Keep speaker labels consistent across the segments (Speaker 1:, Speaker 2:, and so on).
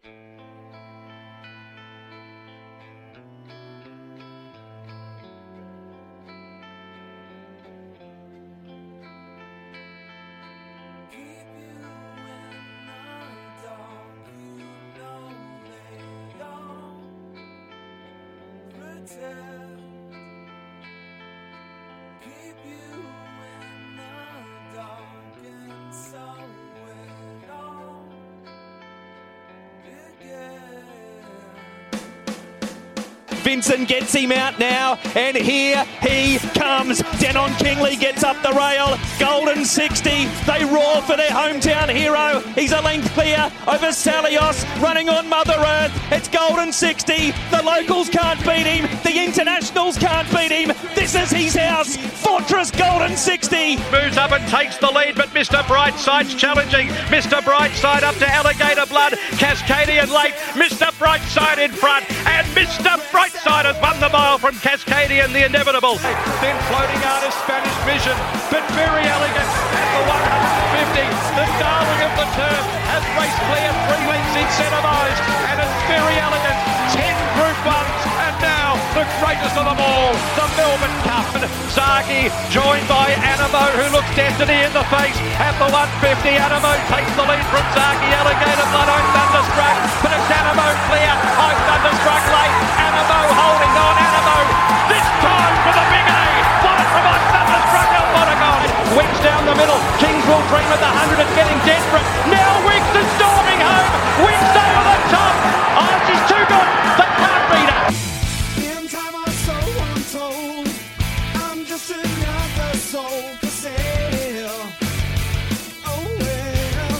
Speaker 1: Vincent gets him out now, and here he comes. Denon Kingley gets up the rail. Golden 60. They roar for their hometown hero. He's a length clear over Salios, running on Mother Earth. It's Golden 60. The locals can't beat him. The internationals can't beat him. This is his house. Fortress Golden 60.
Speaker 2: Moves up and takes the lead, but Mr. Brightside's challenging. Mr. Brightside up to Alligator Blood. Cascadian late. Mr. Brightside in front. And Mr. Brightside has won the mile from Cascadian, the inevitable. Then floating artist Spanish Vision, but very elegant at the 150. The darling of the turf has raced clear 3 lengths incentivized, and it's very elegant. 10 Group 1s, and now the greatest of them all, the Melbourne Cup. Zaki joined by Animo, who looks destiny in the face at the 150. Animo takes the lead from Zaki. Alligator Blood, I'm thunderstruck, but it's Animo clear. I'm thunderstruck late. Animo holding on. Animo this time for the big A. One from I'm thunderstruck. El Monagon Wicks down the middle. Kings will dream at the 100 and getting desperate. Now Wicks is storming home. Wicks over the top. Oh, she's too good. They can't beat her.
Speaker 3: In time or so untold, I'm just another soul for sale. Oh well,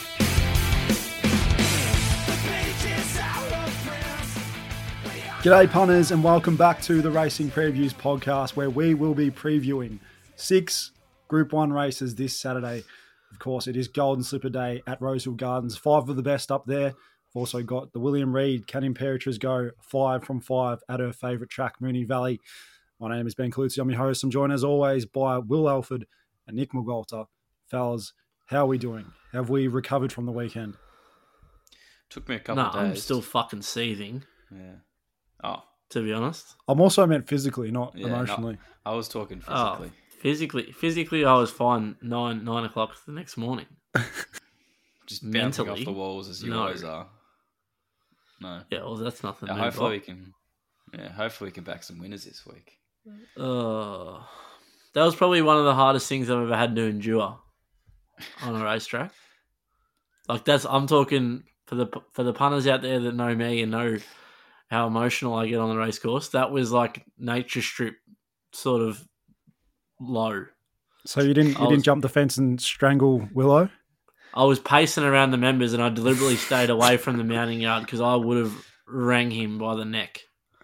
Speaker 3: the pages out of print.
Speaker 4: G'day punters and welcome back to the Racing Previews podcast, where we will be previewing 6 Group 1 races this Saturday. Of course, it is Golden Slipper Day at Rosehill Gardens. 5 of the best up there. We've also got the William Reid Can Imperatriz go 5 from 5 at her favourite track, Moonee Valley. My name is Ben Clutzy. I'm your host. I'm joined as always by Will Alford and Nick McGualter. Fellas, how are we doing? Have we recovered from the weekend?
Speaker 5: Took me a couple of days.
Speaker 6: I'm still fucking seething.
Speaker 5: Yeah. Oh.
Speaker 6: To be honest.
Speaker 4: I'm also meant physically, not emotionally.
Speaker 5: No, I was talking physically.
Speaker 6: Physically, I was fine 9 o'clock the next morning.
Speaker 5: Just bouncing off the walls as you always are. No.
Speaker 6: Yeah, well, that's nothing.
Speaker 5: Yeah, hopefully we can back some winners this week.
Speaker 6: That was probably one of the hardest things I've ever had to endure on a racetrack. Like I'm talking for the punters out there that know me and know how emotional I get on the race course. That was like nature strip sort of low.
Speaker 4: So you didn't jump the fence and strangle Willow?
Speaker 6: I was pacing around the members and I deliberately stayed away from the mounting yard because I would have rang him by the neck.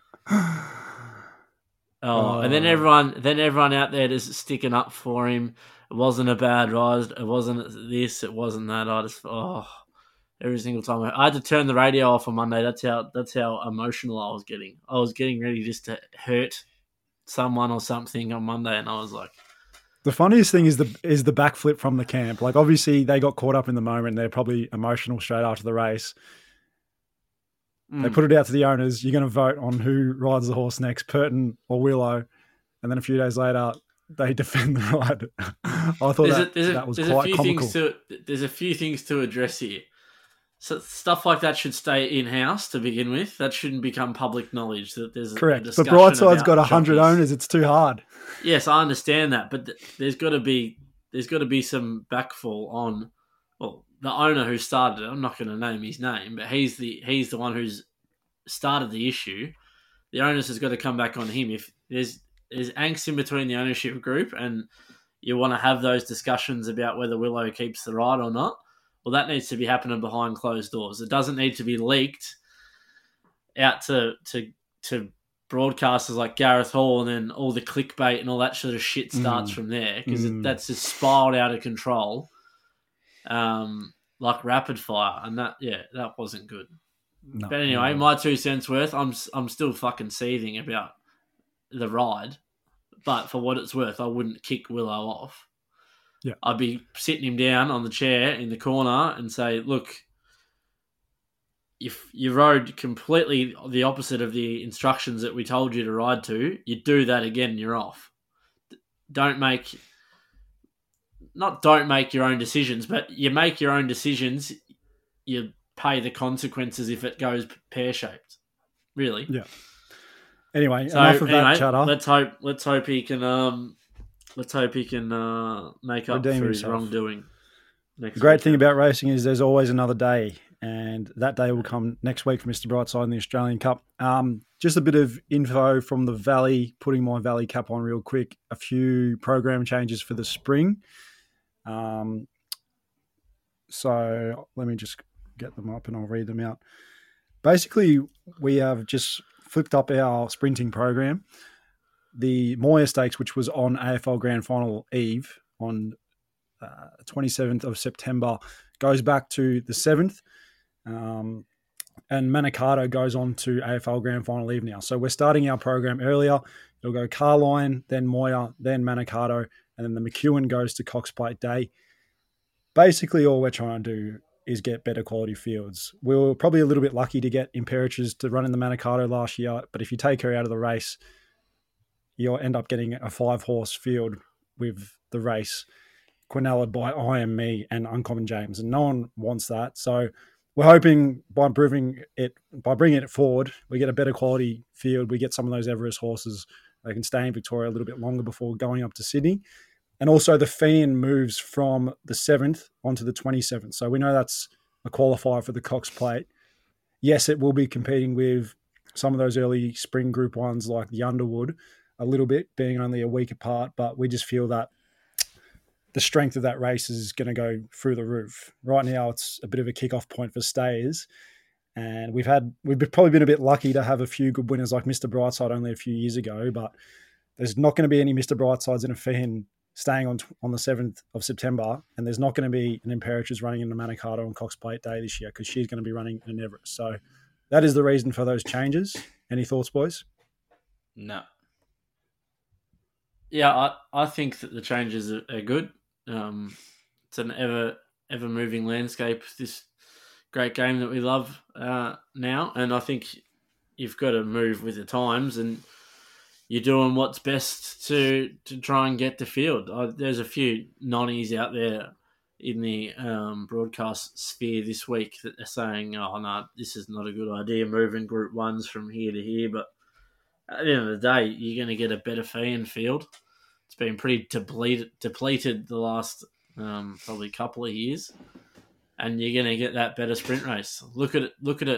Speaker 6: And then everyone out there just sticking up for him. It wasn't a bad ride. It wasn't this. It wasn't that. I just every single time I had to turn the radio off on Monday. That's how emotional I was getting. I was getting ready just to hurt someone or something on Monday, and I was like.
Speaker 4: The funniest thing is the backflip from the camp. Like, obviously, they got caught up in the moment. They're probably emotional straight after the race. They put it out to the owners. You're going to vote on who rides the horse next, Purton or Willow. And then a few days later, they defend the ride. I thought that was quite comical.
Speaker 6: There's a few things to address here. So stuff like that should stay in-house to begin with. That shouldn't become public knowledge. That there's
Speaker 4: correct. But Brightside's got 100 owners. It's too hard.
Speaker 6: Yes, I understand that, but there's got to be some backfall on the owner who started it. I'm not going to name his name, but he's the one who's started the issue. The onus has got to come back on him. If there's angst in between the ownership group and you want to have those discussions about whether Willow keeps the ride or not, well, that needs to be happening behind closed doors. It doesn't need to be leaked out to broadcasters like Gareth Hall, and then all the clickbait and all that sort of shit starts from there, because that's just spiraled out of control, like rapid fire, and that wasn't good.
Speaker 4: No,
Speaker 6: but anyway, my 2 cents worth. I'm still fucking seething about the ride, but for what it's worth, I wouldn't kick Willow off.
Speaker 4: Yeah,
Speaker 6: I'd be sitting him down on the chair in the corner and say, look, if you rode completely the opposite of the instructions that we told you to ride to, you do that again, you're off. Don't make your own decisions, but you make your own decisions, you pay the consequences if it goes pear-shaped. Really.
Speaker 4: Yeah. Anyway, enough of that chatter.
Speaker 6: Let's hope he can make up
Speaker 4: Redeem
Speaker 6: for
Speaker 4: himself.
Speaker 6: his wrongdoing.
Speaker 4: The great thing about racing is there's always another day, and that day will come next week for Mr. Brightside in the Australian Cup. Just a bit of info from the Valley, putting my Valley cap on real quick. A few program changes for the spring. So let me just get them up and I'll read them out. Basically, we have just flipped up our sprinting program. The Moya Stakes, which was on AFL Grand Final Eve on 27th of September, goes back to the 7th. And Manikato goes on to AFL Grand Final Eve now. So we're starting our program earlier. It'll go Carline, then Moya, then Manikato, and then the McEwen goes to Cox Plate Day. Basically, all we're trying to do is get better quality fields. We were probably a little bit lucky to get Imperatriz to run in the Manikato last year, but if you take her out of the race, you'll end up getting a 5-horse field with the race, quinelled by I Am Me and Uncommon James, and no one wants that. So we're hoping by bringing it forward, we get a better quality field. We get some of those Everest horses. They can stay in Victoria a little bit longer before going up to Sydney. And also the Fian moves from the 7th onto the 27th. So we know that's a qualifier for the Cox Plate. Yes, it will be competing with some of those early spring Group 1s like the Underwood a little bit, being only a week apart, but we just feel that the strength of that race is going to go through the roof. Right now, it's a bit of a kick-off point for stayers. And we've probably been a bit lucky to have a few good winners like Mr. Brightside only a few years ago, but there's not going to be any Mr. Brightsides in a Fian staying on the 7th of September, and there's not going to be an Imperatriz running in the Manikato on Cox Plate Day this year because she's going to be running in Everest. So that is the reason for those changes. Any thoughts, boys?
Speaker 5: No.
Speaker 6: Yeah, I think that the changes are good. It's an ever moving landscape, this great game that we love now, and I think you've got to move with the times, and you're doing what's best to try and get the field. There's a few nonnies out there in the broadcast sphere this week that are saying, oh, no, this is not a good idea, moving Group 1s from here to here. But at the end of the day, you're going to get a better Fian field. It's been pretty depleted the last probably couple of years. And you're going to get that better sprint race. Look at it.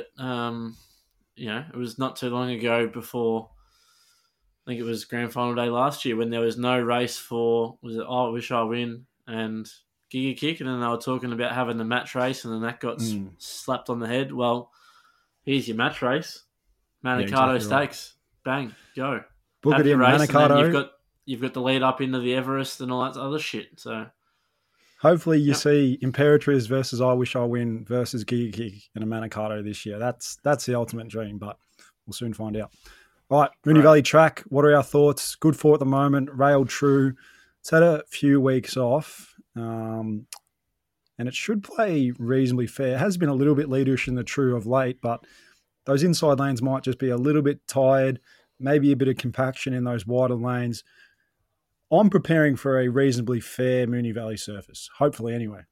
Speaker 6: It was not too long ago before, I think it was Grand Final Day last year, when there was no race for, was it I Wish I Win and Giga Kick, and then they were talking about having the match race, and then that got slapped on the head. Well, here's your match race. Manikato Stakes. Right. Bang, go.
Speaker 4: Book it in Manikato.
Speaker 6: And then you've got the lead up into the Everest and all that other shit. So
Speaker 4: hopefully you see Imperatriz versus I Wish I Win versus Giga Kick in a Manikato this year. That's the ultimate dream, but we'll soon find out. All right, Moonee Valley Track, what are our thoughts? Good for at the moment, railed true. It's had a few weeks off, and it should play reasonably fair. It has been a little bit leaderish in the true of late, but those inside lanes might just be a little bit tired, maybe a bit of compaction in those wider lanes. I'm preparing for a reasonably fair Moonee Valley surface, hopefully anyway.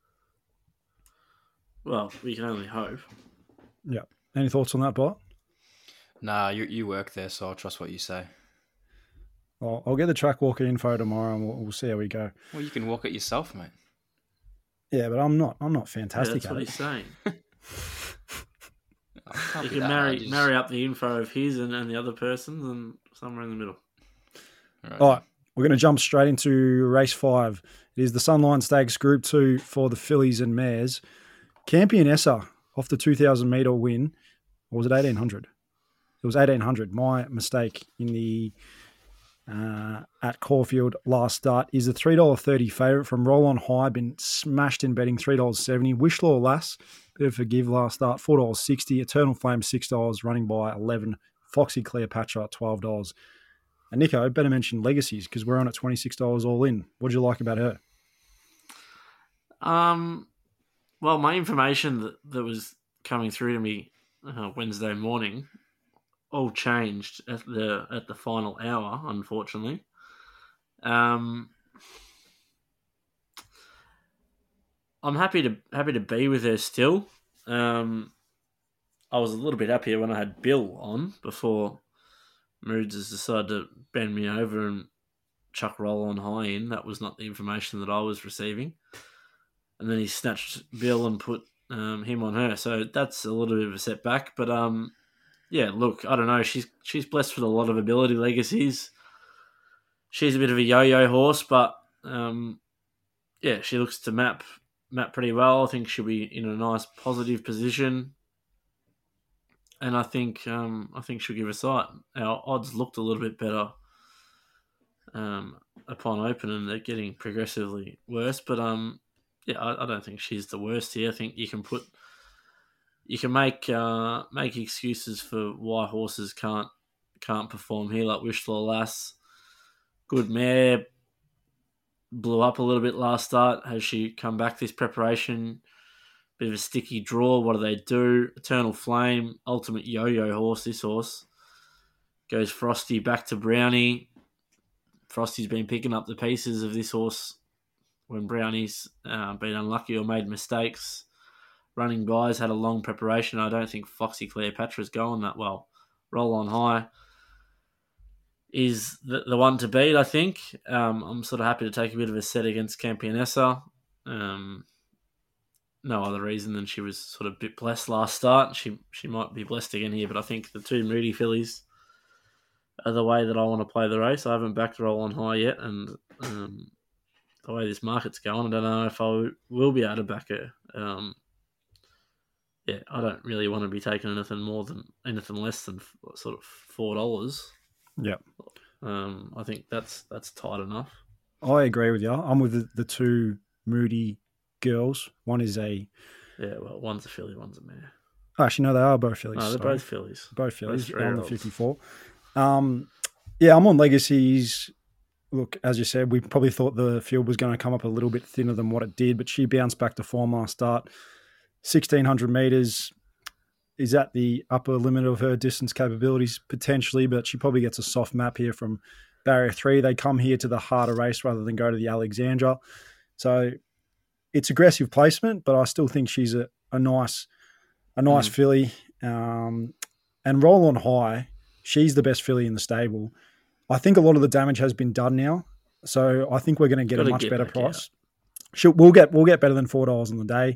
Speaker 6: Well, we can only hope.
Speaker 4: Yeah. Any thoughts on that, Bart?
Speaker 5: Nah, you work there, so I'll trust what you say.
Speaker 4: Well, I'll get the track walker info tomorrow, and we'll see how we go.
Speaker 5: Well, you can walk it yourself, mate.
Speaker 4: Yeah, but I'm not fantastic
Speaker 6: that's what he's saying. You can marry up the info of his and the other person's, and somewhere in the middle.
Speaker 4: All right, we're going to jump straight into race 5. It is the Sunline Stakes Group 2 for the fillies and mares. Campion Essa off the 2,000 metre win, or was it 1,800? It was 1,800. My mistake in the at Caulfield last start is the $3.30 favourite from Roll On High. Been smashed in betting, $3.70. Wishlaw Lass, bit of forgive last start, $4.60. Eternal Flame, $6, running by 11. Foxy Cleopatra, $12. And Nico, better mention Legacies because we're on at $26 all in. What did you like about her?
Speaker 6: Well, my information that was coming through to me Wednesday morning, all changed at the final hour, unfortunately. I'm happy to be with her still. I was a little bit happier when I had Bill on before Moods has decided to bend me over and chuck Roll on High in. That was not the information that I was receiving. And then he snatched Bill and put him on her. So that's a little bit of a setback. But yeah, look, I don't know. She's blessed with a lot of ability legacies. She's a bit of a yo-yo horse, but yeah, she looks to map pretty well. I think she'll be in a nice positive position. And I think she'll give a sight. Our odds looked a little bit better upon open, and they're getting progressively worse. But yeah, I don't think she's the worst here. I think you can make excuses for why horses can't perform here, like Wish for Lass. Good mare, blew up a little bit last start. Has she come back this preparation? Bit of a sticky draw. What do? Eternal Flame, ultimate yo-yo horse. This horse goes Frosty back to Brownie. Frosty's been picking up the pieces of this horse when Brownie's been unlucky or made mistakes. Running Bys had a long preparation. I don't think Foxy Cleopatra's going that well. Roll on High is the one to beat, I think. I'm sort of happy to take a bit of a set against Campionessa. No other reason than she was sort of a bit blessed last start. She might be blessed again here, but I think the two Moody fillies are the way that I want to play the race. I haven't backed Roll on High yet, and the way this market's going, I don't know if I will be able to back her. Yeah, I don't really want to be taking anything less than sort of $4.
Speaker 4: Yeah.
Speaker 6: I think that's tight enough.
Speaker 4: I agree with you. I'm with the two Moody girls. One is
Speaker 6: one's a filly, one's a mare.
Speaker 4: Actually, no, they are both fillies.
Speaker 6: No, they're both fillies.
Speaker 4: Both fillies on the 54. Yeah, I'm on Legacies. Look, as you said, we probably thought the field was going to come up a little bit thinner than what it did, but she bounced back to form last start. 1,600 metres is at the upper limit of her distance capabilities potentially, but she probably gets a soft map here from Barrier 3. They come here to the harder race rather than go to the Alexandra. So it's aggressive placement, but I still think she's a nice filly. And Roll on High, she's the best filly in the stable. I think a lot of the damage has been done now, so I think we're going to get a much better price. We'll get better than $4 on the day.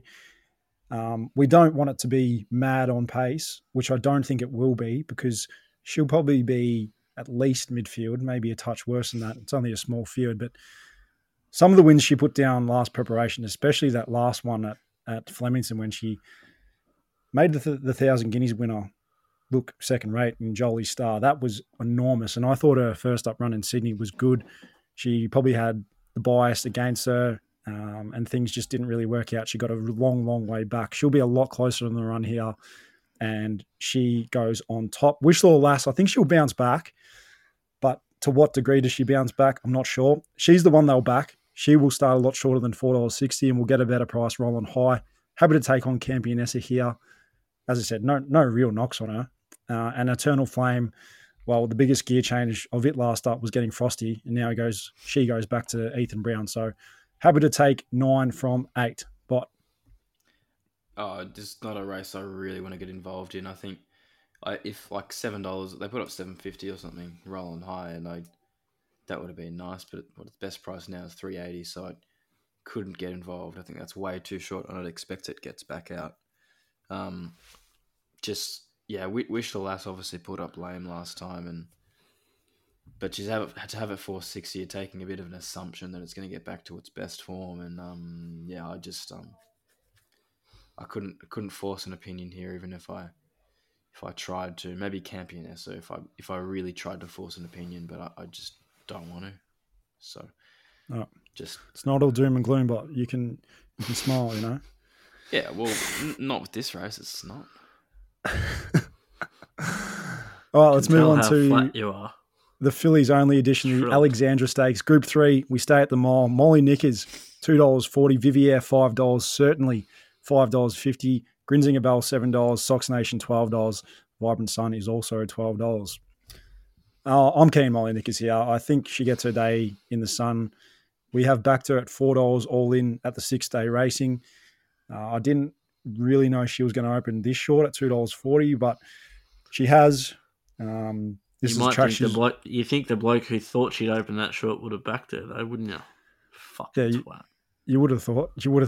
Speaker 4: We don't want it to be mad on pace, which I don't think it will be, because she'll probably be at least midfield, maybe a touch worse than that. It's only a small field, but some of the wins she put down last preparation, especially that last one at Flemington when she made the 1,000 Guineas winner look second rate in Jolie Star, that was enormous. And I thought her first up run in Sydney was good. She probably had the bias against her, and things just didn't really work out. She got a long, long way back. She'll be a lot closer in the run here, and she goes on top. Wishlaw Lass, I think she'll bounce back, but to what degree does she bounce back? I'm not sure. She's the one they'll back. She will start a lot shorter than $4.60 and will get a better price. Roll on High. Happy to take on Campionessa here. As I said, no real knocks on her. And Eternal Flame, well, the biggest gear change of it last up was getting Frosty, and now she goes back to Ethan Brown. So happy to take 9 from 8. But
Speaker 5: this is not a race I really want to get involved in. I think if like $7, they put up $7.50 or something, Roll on High, and that would have been nice. But its best price now is $3.80, so I couldn't get involved. I think that's way too short, and I'd expect it gets back out. Wish the Lass obviously put up lame last time, but she's had to have it $4.60. You're taking a bit of an assumption that it's going to get back to its best form, and I couldn't force an opinion here, even if I tried to. Maybe Campionessa if I really tried to force an opinion, but I just don't want to. So
Speaker 4: it's not all doom and gloom, but you can smile, you know.
Speaker 5: Yeah, well, not with this race. It's not.
Speaker 4: All right, let's move on to
Speaker 6: flat you are.
Speaker 4: The fillies only edition, the Alexandra Stakes, Group 3. We stay at the mile. Molly Knickers, $2.40. Vivier, $5. Certainly, $5.50. Grinzinger Bell, $7. Sox Nation, $12. Vibrant Sun is also $12. I'm keen Molly Nickers here. I think she gets her day in the sun. We have backed her at $4 all in at the 6-day racing. I didn't really know she was going to open this short at $2.40, but she has. This
Speaker 6: You
Speaker 4: is track she's-
Speaker 6: you think the bloke who thought she'd open that short would have backed her, though, wouldn't you? Fucking twat.
Speaker 4: You would have thought.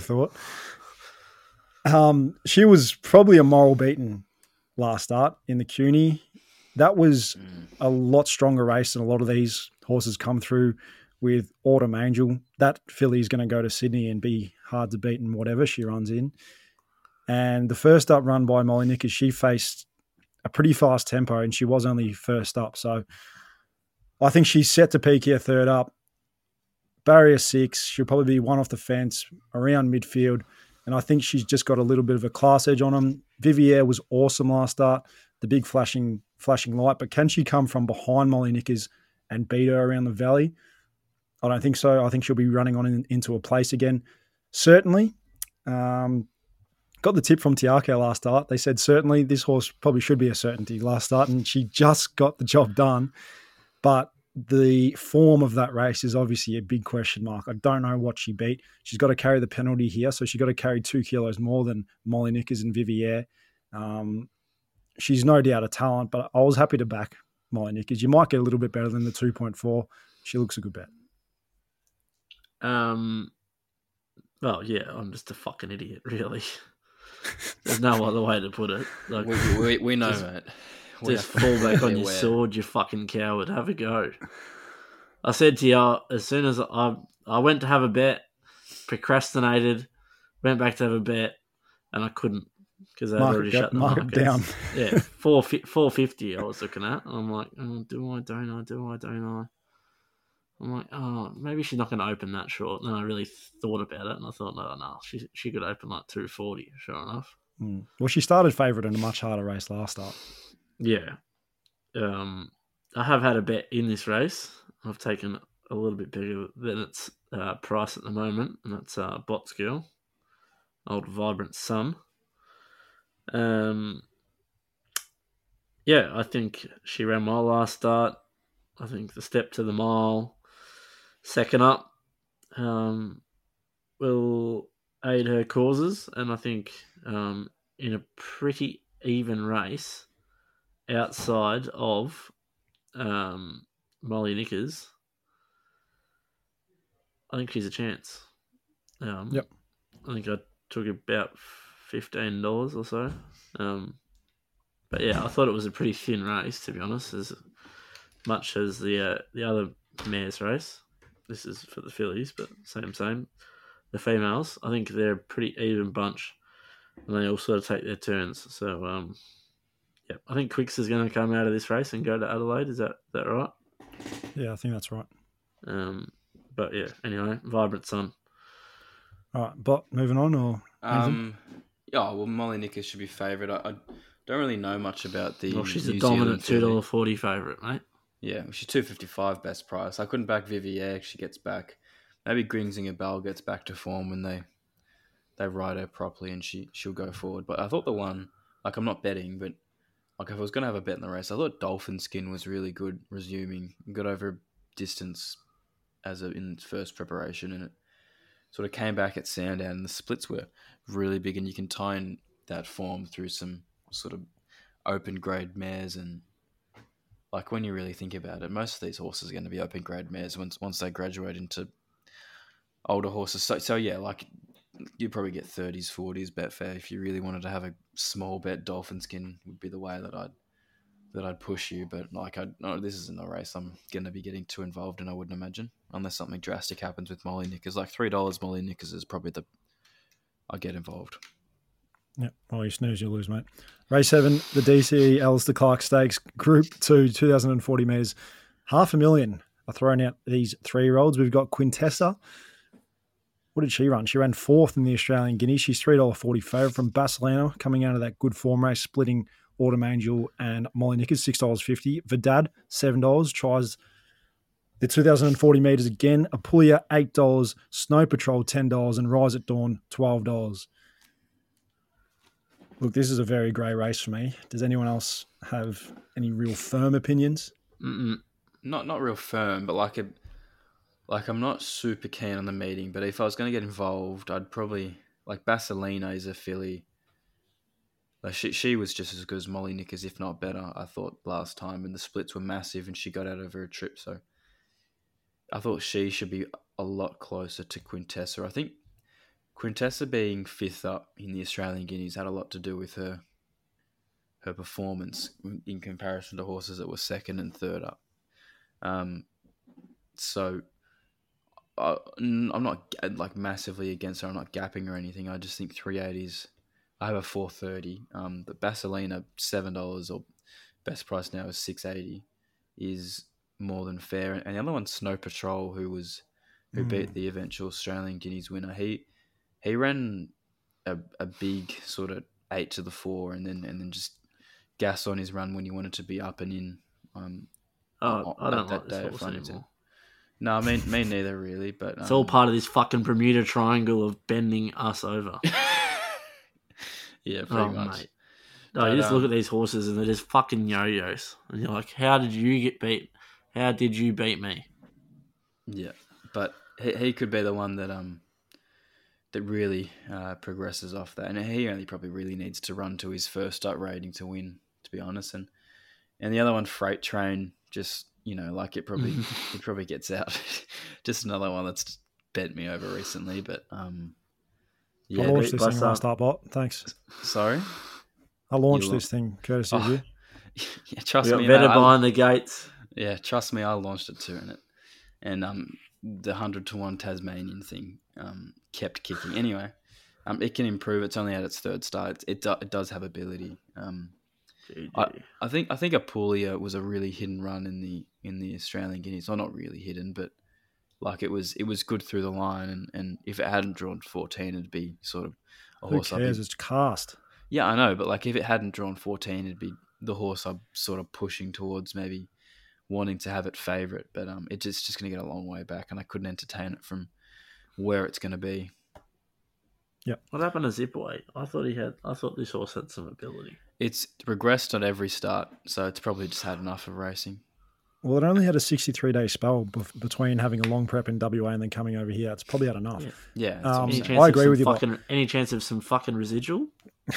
Speaker 4: She was probably a moral beaten last start in the CUNY. That was a lot stronger race than a lot of these horses come through with Autumn Angel. That filly is going to go to Sydney and be hard to beat in whatever she runs in. And the first up run by Molly Nickers, she faced a pretty fast tempo and she was only first up. So I think she's set to peak here third up. Barrier 6, she'll probably be one off the fence around midfield. And I think she's just got a little bit of a class edge on them. Vivier was awesome last start, the big flashing light. But can she come from behind Molly Nickers and beat her around the valley? I don't think so. I think she'll be running on into a place again. Certainly. Got the tip from Tiake last start. They said certainly this horse probably should be a certainty last start, and she just got the job done. But the form of that race is obviously a big question mark. I don't know what she beat. She's got to carry the penalty here, so she's got to carry 2 kilos more than Molly Nickers and Vivier. She's no doubt a talent, but I was happy to back Molly Nickers. You might get a little bit better than the 2.4. She looks a good bet.
Speaker 6: Well, yeah, I'm just a fucking idiot, really. There's no other way to put it. Like,
Speaker 5: We know, mate.
Speaker 6: Just fall back on your sword, you fucking coward. Have a go. I said to you, as soon as I went to have a bet, procrastinated, went back to have a bet, and I couldn't because they'd already shut the market
Speaker 4: down.
Speaker 6: Yeah, 450 I was looking at. I'm like, do I, don't I? I'm like, oh, maybe she's not going to open that short. And then I really thought about it, and I thought, no, she could open like 240, sure enough.
Speaker 4: Well, she started favourite in a much harder race last start.
Speaker 6: Yeah. I have had a bet in this race. I've taken a little bit bigger than its price at the moment, and that's Bots Girl, old Vibrant Sun. Yeah, I think she ran well last start. I think the step to the mile, second up, will aid her causes, and I think in a pretty even race outside of Molly Nickers, I think she's a chance.
Speaker 4: Yep.
Speaker 6: I think I took about $15 or so. But yeah, I thought it was a pretty thin race, to be honest, as much as the other mares race. This is for the fillies, but same. The females, I think they're a pretty even bunch, and they all sort of take their turns. So, yeah, I think Quicks is going to come out of this race and go to Adelaide. Is that right?
Speaker 4: Yeah, I think that's right.
Speaker 6: But yeah, anyway, Vibrant Sun.
Speaker 4: All right, but moving on, or
Speaker 5: yeah, well, Molly Nickers should be favourite. I don't really know much about the.
Speaker 6: Well, she's
Speaker 5: New
Speaker 6: a dominant
Speaker 5: Zealand
Speaker 6: $2.40 favourite, mate.
Speaker 5: Yeah, she's $2.55 best price. I couldn't back Vivier. She gets back. Maybe Grinzinger Bell gets back to form when they ride her properly, and she'll go forward. But I thought the one, like, I'm not betting, but like if I was going to have a bet in the race, I thought Dolphin Skin was really good resuming. Got over distance in its first preparation, and it sort of came back at Sandown, and the splits were really big, and you can tie in that form through some sort of open grade mares. And like when you really think about it, most of these horses are going to be open grade mares once they graduate into older horses. So yeah, like you'd probably get 30s, 40s Betfair if you really wanted to have a small bet. Dolphin Skin would be the way that I'd push you. But like this isn't a race I'm going to be getting too involved in, I wouldn't imagine, unless something drastic happens with Molly Nickers. Like $3 Molly Nickers is probably I get involved.
Speaker 4: Yeah, well, you snooze, you lose, mate. Race 7, the DCE Alistair Clark Stakes, Group 2, 2,040 metres. $500,000 are thrown out these 3-year-olds. We've got Quintessa. What did she run? She ran 4th in the Australian Guineas. She's $3.40 favourite from Basilano, coming out of that good form race, splitting Autumn Angel and Molly Nickers, $6.50. Vidad, $7, tries the 2,040 metres again. Apulia, $8. Snow Patrol, $10. And Rise at Dawn, $12. Look, this is a very grey race for me. Does anyone else have any real firm opinions?
Speaker 5: Not real firm, but like I'm not super keen on the meeting. But if I was going to get involved, I'd probably like Basilina is a filly. Like she was just as good as Molly Nickers, if not better. I thought last time, and the splits were massive, and she got out over a trip. So I thought she should be a lot closer to Quintessa. I think Quintessa being fifth up in the Australian Guineas had a lot to do with her performance in comparison to horses that were second and third up. So I'm not like massively against her. I'm not gapping or anything. I just think 380s. I have a 430. But Basilina $7 or best price now is 680 is more than fair. And the other one, Snow Patrol, who beat the eventual Australian Guineas winner. He ran a big sort of 8 to the 4 and then just gas on his run when he wanted to be up and in.
Speaker 6: I don't
Speaker 5: that
Speaker 6: like
Speaker 5: day
Speaker 6: this
Speaker 5: at
Speaker 6: horse
Speaker 5: Flemington.
Speaker 6: anymore.
Speaker 5: No, me neither really. But
Speaker 6: It's all part of this fucking Bermuda Triangle of bending us over.
Speaker 5: Yeah, pretty much.
Speaker 6: Mate. No, you just look at these horses and they're just fucking yo-yos. And you're like, how did you get beat? How did you beat me?
Speaker 5: Yeah, but he could be the one that really progresses off that. And he only probably really needs to run to his first up rating to win, to be honest. And the other one, Freight Train, just, like it probably gets out. Just another one that's bent me over recently. But yeah.
Speaker 4: I launched this thing last up, bot. Thanks.
Speaker 5: Sorry?
Speaker 4: I launched this thing courtesy of you.
Speaker 5: Yeah, trust
Speaker 6: We
Speaker 5: me.
Speaker 6: got better
Speaker 5: mate,
Speaker 6: behind the gates.
Speaker 5: Yeah, trust me, I launched it too in it. And the 100-1 Tasmanian thing kept kicking. Anyway, it can improve. It's only at its third start. It does have ability. I think Apulia was a really hidden run in the Australian Guineas. Well, not really hidden, but like it was good through the line. And if it hadn't drawn 14, it'd be sort of a horse.
Speaker 4: Who cares? It's cast.
Speaker 5: Yeah, I know, but like if it hadn't drawn 14, it'd be the horse I'm sort of pushing towards, maybe wanting to have it favourite. But it's just going to get a long way back, and I couldn't entertain it from where it's going to be.
Speaker 4: Yep.
Speaker 6: What happened to Zipway? I thought this horse had some ability.
Speaker 5: It's regressed on every start, so it's probably just had enough of racing.
Speaker 4: Well, it only had a 63-day spell between having a long prep in WA and then coming over here. It's probably had enough.
Speaker 5: Yeah, that's what I'm saying.
Speaker 4: I agree with you.
Speaker 6: Any chance of some fucking residual?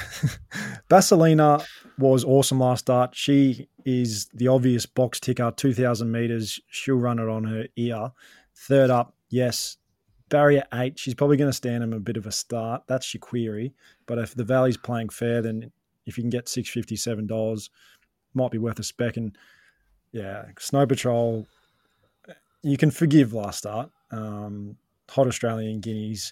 Speaker 4: Basilina was awesome last start. She is the obvious box ticker, 2,000 metres. She'll run it on her ear. Third up, yes. Barrier 8, she's probably going to stand him a bit of a start. That's your query. But if the Valley's playing fair, then if you can get $657, might be worth a spec. And yeah, Snow Patrol, you can forgive last start. Hot Australian Guineas.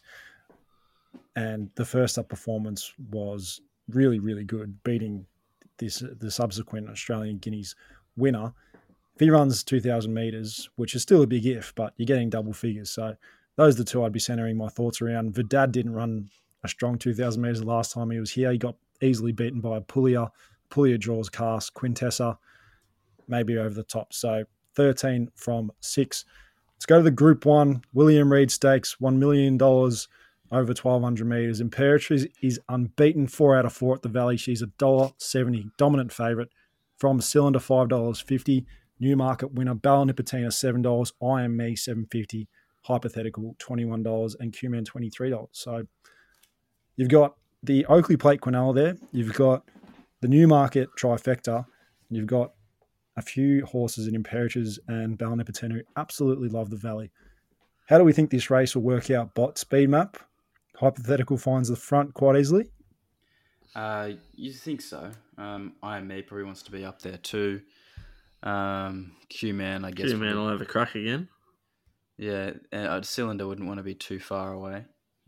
Speaker 4: And the first up performance was really, really good, beating the subsequent Australian Guineas winner. If he runs 2,000 metres, which is still a big if, but you're getting double figures. So those are the two I'd be centering my thoughts around. Vidad didn't run a strong 2,000 metres the last time he was here. He got easily beaten by Apulia. Apulia draws cast. Quintessa maybe over the top. So 13 from 6. Let's go to the Group 1. William Reid Stakes, $1 million over 1,200 metres. Imperatrice is unbeaten, 4 out of 4 at the Valley. She's $1.70, dominant favourite from Cylinder, $5.50. Newmarket winner, Ballinipatina, $7. I Am Me, $7.50. Hypothetical, $21. And Q-Man, $23. So you've got the Oakley Plate Quinella there. You've got the Newmarket trifecta. You've got a few horses in Imperatrice and Ballinipatina who absolutely love the Valley. How do we think this race will work out? Bot speed map? Hypothetical finds the front quite easily?
Speaker 5: You think so. I Am Me probably wants to be up there too. Q-Man, I guess.
Speaker 6: Q-Man will have a crack again.
Speaker 5: Yeah, Cylinder wouldn't want to be too far away.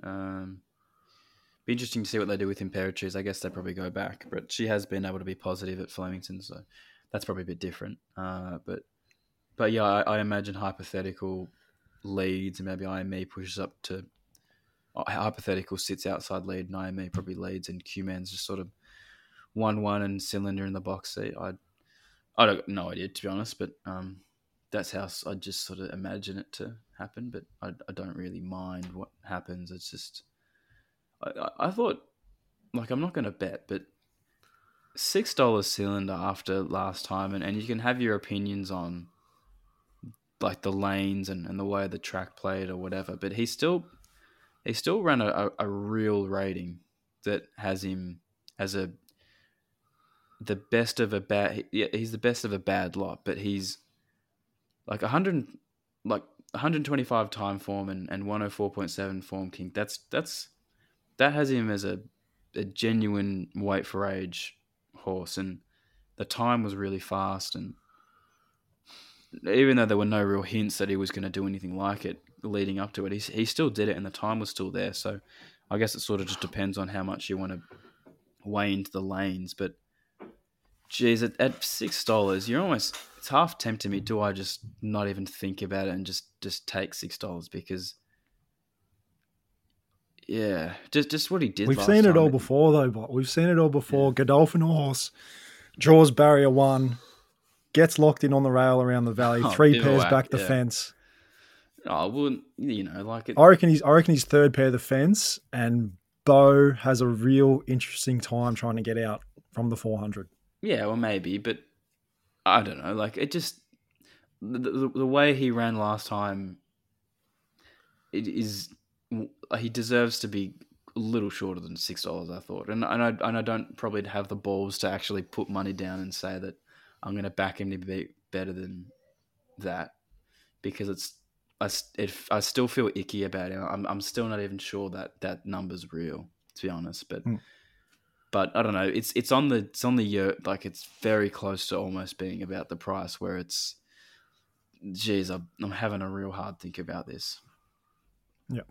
Speaker 5: Be interesting to see what they do with Imperatrice. I guess they probably go back, but she has been able to be positive at Flemington, so that's probably a bit different. But yeah, I imagine hypothetical leads and maybe I Am Me pushes up to hypothetical sits outside lead and I Am Me probably leads and Q-Man's just sort of 1-1 and Cylinder in the box seat. I don't no idea, to be honest, but that's how I just sort of imagine it to happen, but I don't really mind what happens. It's just I thought like I'm not going to bet, but $6 cylinder after last time, and you can have your opinions on like the lanes and the way the track played or whatever, but he still ran a real rating that has him as the best of a bad. Yeah, he's the best of a bad lot, but he's like 125 time form and 104.7 form king. That has him as a genuine weight for age horse, and the time was really fast, and even though there were no real hints that he was going to do anything like it leading up to it, he still did it, and the time was still there. So I guess it sort of just depends on how much you want to weigh into the lanes. But geez, at $6, you're almost, it's half tempting me. Do I just not even think about it and just take $6? Because yeah, just what he did.
Speaker 4: We've seen it all before, though. But we've seen it all before. Yeah. Godolphin horse draws barrier 1. Gets locked in on the rail around the valley. 3 pairs back the fence.
Speaker 5: Oh, well, like it.
Speaker 4: I reckon he's third pair the fence, and Bo has a real interesting time trying to get out from the 400.
Speaker 5: Yeah, well, maybe, but I don't know. Like it just the way he ran last time. He deserves to be a little shorter than $6. I thought, and I don't probably have the balls to actually put money down and say that I'm going to back him to be better than that, because I still feel icky about it. I'm still not even sure that number's real, to be honest. But I don't know. It's on the yurt, like it's very close to almost being about the price. Where it's, geez, I'm having a real hard think about this.
Speaker 4: Yeah.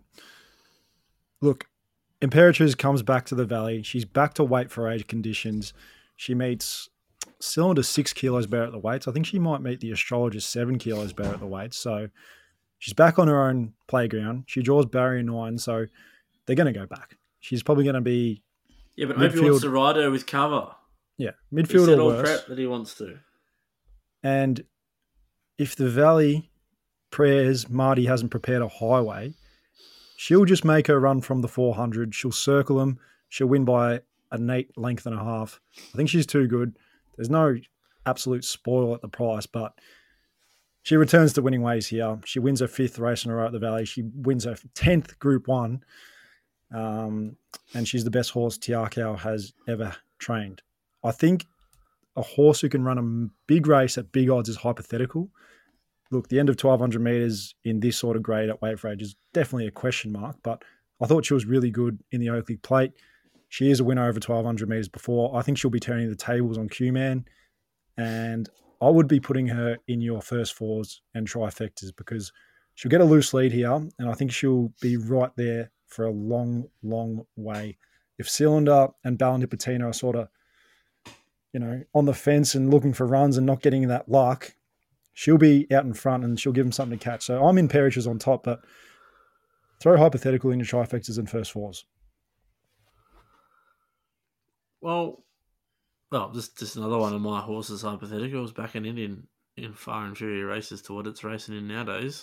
Speaker 4: Look, Imperatriz comes back to the valley. She's back to weight for age conditions. She meets Cylinder 6 kilos better at the weights. I think she might meet the Astrologer 7 kilos better at the weights. So she's back on her own playground. She draws barrier 9, so they're going to go back. She's probably going to be
Speaker 6: but Opie wants to ride her with cover.
Speaker 4: Yeah, midfield or worse.
Speaker 6: Prep that he wants to.
Speaker 4: And if the Valley prayers Marty hasn't prepared a highway, she'll just make her run from the 400. She'll circle him. She'll win by a neat length and a half. I think she's too good. There's no absolute spoil at the price, but she returns to winning ways here. She wins her 5th race in a row at the Valley. She wins her 10th Group 1. And she's the best horse Tiakau has ever trained. I think a horse who can run a big race at big odds is hypothetical. Look, the end of 1,200 metres in this sort of grade at weight for age is definitely a question mark, but I thought she was really good in the Oakley Plate. She is a winner over 1,200 metres before. I think she'll be turning the tables on Q-Man, and I would be putting her in your first 4s and trifectas because she'll get a loose lead here, and I think she'll be right there for a long, long way. If Cylinder and Ballanipitino are sort of, on the fence and looking for runs and not getting that luck, she'll be out in front and she'll give them something to catch. So I'm in Perich's on top, but throw hypothetical in your trifectas and first 4s.
Speaker 6: Well, just another one of my horses hypotheticals backing it in far inferior races to what it's racing in nowadays.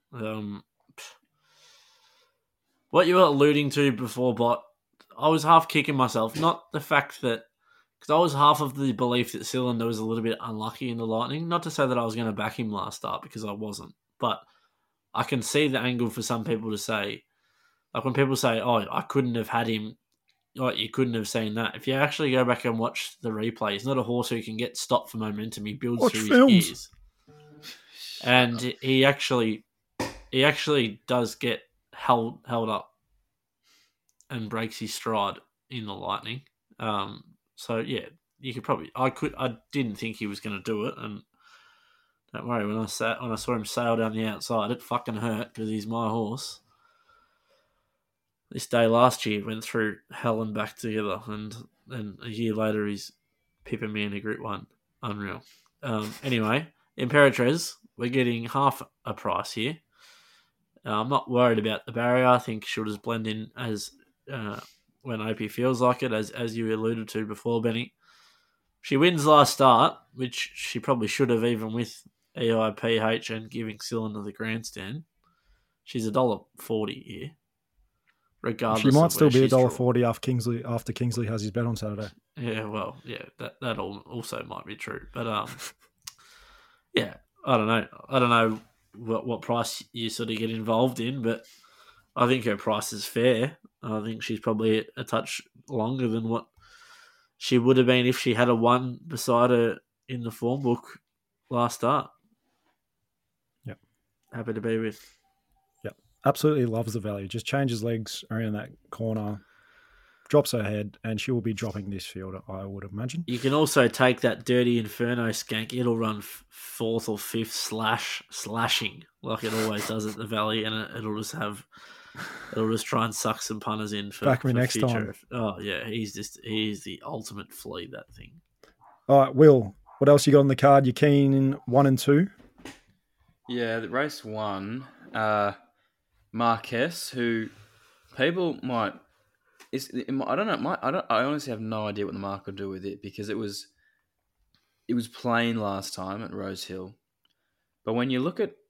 Speaker 6: What you were alluding to before, Bot, I was half kicking myself. Not the fact that, because I was half of the belief that Cylinder was a little bit unlucky in the Lightning. Not to say that I was going to back him last start, because I wasn't. But I can see the angle for some people to say, like when people say, oh, I couldn't have had him, like you couldn't have seen that. If you actually go back and watch the replay, he's not a horse who can get stopped for momentum. He builds through his gears. And he actually does get held up and breaks his stride in the Lightning. So yeah, you could probably. I didn't think he was going to do it, and don't worry. When I saw him sail down the outside, it fucking hurt because he's my horse. This day last year went through hell and back together, and then a year later he's pipping me in a Group 1. Unreal. Anyway, Imperatriz, we're getting half a price here. I'm not worried about the barrier. I think she'll just blend in as when OP feels like it, as you alluded to before, Benny. She wins last start, which she probably should have, even with EIPH and giving Cylinder the grandstand. She's $1.40 here. regardless.
Speaker 4: She might
Speaker 6: of
Speaker 4: still
Speaker 6: where
Speaker 4: be
Speaker 6: she's drawn.
Speaker 4: $1.40 after Kingsley has his bet on Saturday.
Speaker 6: Yeah, well, yeah, that also might be true, but yeah, I don't know what price you sort of get involved in, but I think her price is fair. I think she's probably a touch longer than what she would have been if she had a 1 beside her in the form book last start.
Speaker 4: Yep.
Speaker 6: Happy to be with.
Speaker 4: Yep. Absolutely loves the value. Just changes legs around that corner, drops her head, and she will be dropping this field, I would imagine.
Speaker 6: You can also take that Dirty Inferno skank. It'll run 4th or 5th slashing like it always does at the Valley, and it'll just try and suck some punters in for
Speaker 4: Back me
Speaker 6: for
Speaker 4: next
Speaker 6: future.
Speaker 4: time.
Speaker 6: Oh yeah, he's the ultimate flea, that thing.
Speaker 4: All right, Will, what else you got on the card? You keen in 1 and 2?
Speaker 5: Yeah, the race 1, Marquez, who people might. I don't know. I honestly have no idea what the mark will do with it, because it was plain last time at Rose Hill, but when you look at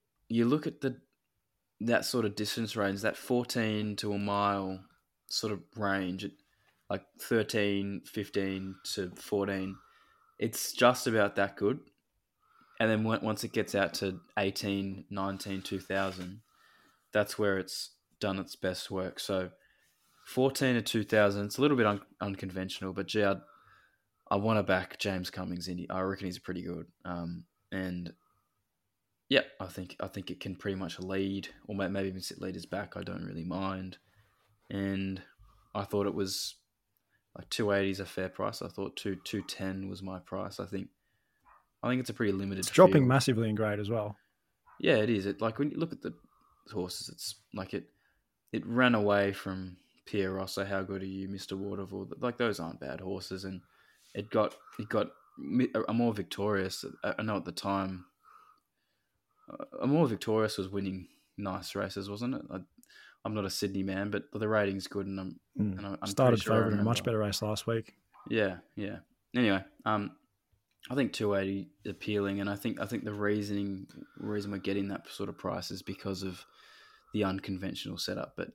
Speaker 5: that sort of distance range, that 14 to a mile sort of range, like 13, 15 to 14, it's just about that good. And then once it gets out to 18, 19, 2000, that's where it's done its best work. So 14 to 2000, it's a little bit unconventional, but gee, I want to back James Cummings in. I reckon he's pretty good. And yeah, I think it can pretty much lead, or maybe even sit leaders back. I don't really mind. And I thought it was like 280 is a fair price. I thought 210 was my price. I think it's a pretty limited.
Speaker 4: It's dropping
Speaker 5: field.
Speaker 4: massively in grade as well.
Speaker 5: Yeah, it is. Like when you look at the horses, it's like it ran away from Pierre Rosso. How good are you, Mr. Waterfall? Like those aren't bad horses, and it got a more victorious. I know at the time, a more victorious was winning nice races, wasn't it? I'm not a Sydney man, but the rating's good, and I'm
Speaker 4: Started
Speaker 5: pretty sure I
Speaker 4: favourite in a much
Speaker 5: remember.
Speaker 4: better race last week.
Speaker 5: Yeah. Anyway, I think 280 is appealing, and I think the reason we're getting that sort of price is because of the unconventional setup. But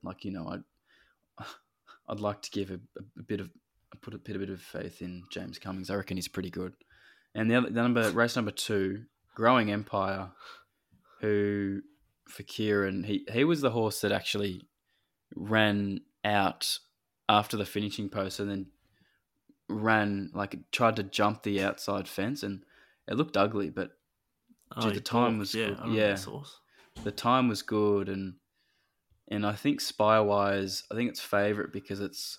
Speaker 5: I'd like to give a bit of faith in James Cummings. I reckon he's pretty good. And race number 2, Growing Empire, who for Kieran, he was the horse that actually ran out after the finishing post and then tried to jump the outside fence, and it looked ugly, but the time was good. The time was good, and I think Spire-wise, I think it's favourite because it's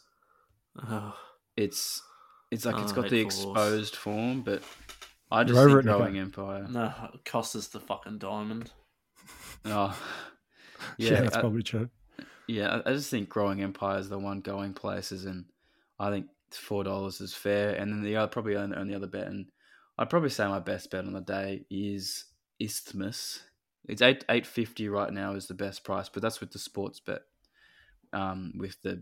Speaker 5: got the exposed form, but I just
Speaker 4: You're over
Speaker 5: think
Speaker 4: it,
Speaker 5: Growing
Speaker 4: Nico.
Speaker 5: Empire.
Speaker 6: No, it cost us the fucking diamond.
Speaker 5: Oh,
Speaker 4: Yeah, that's probably true.
Speaker 5: Yeah, I just think Growing Empire is the one going places, and I think $4 is fair. And then the only other bet, and I'd probably say my best bet on the day is Isthmus. It's $8.50 right now is the best price, but that's with the sports bet, with the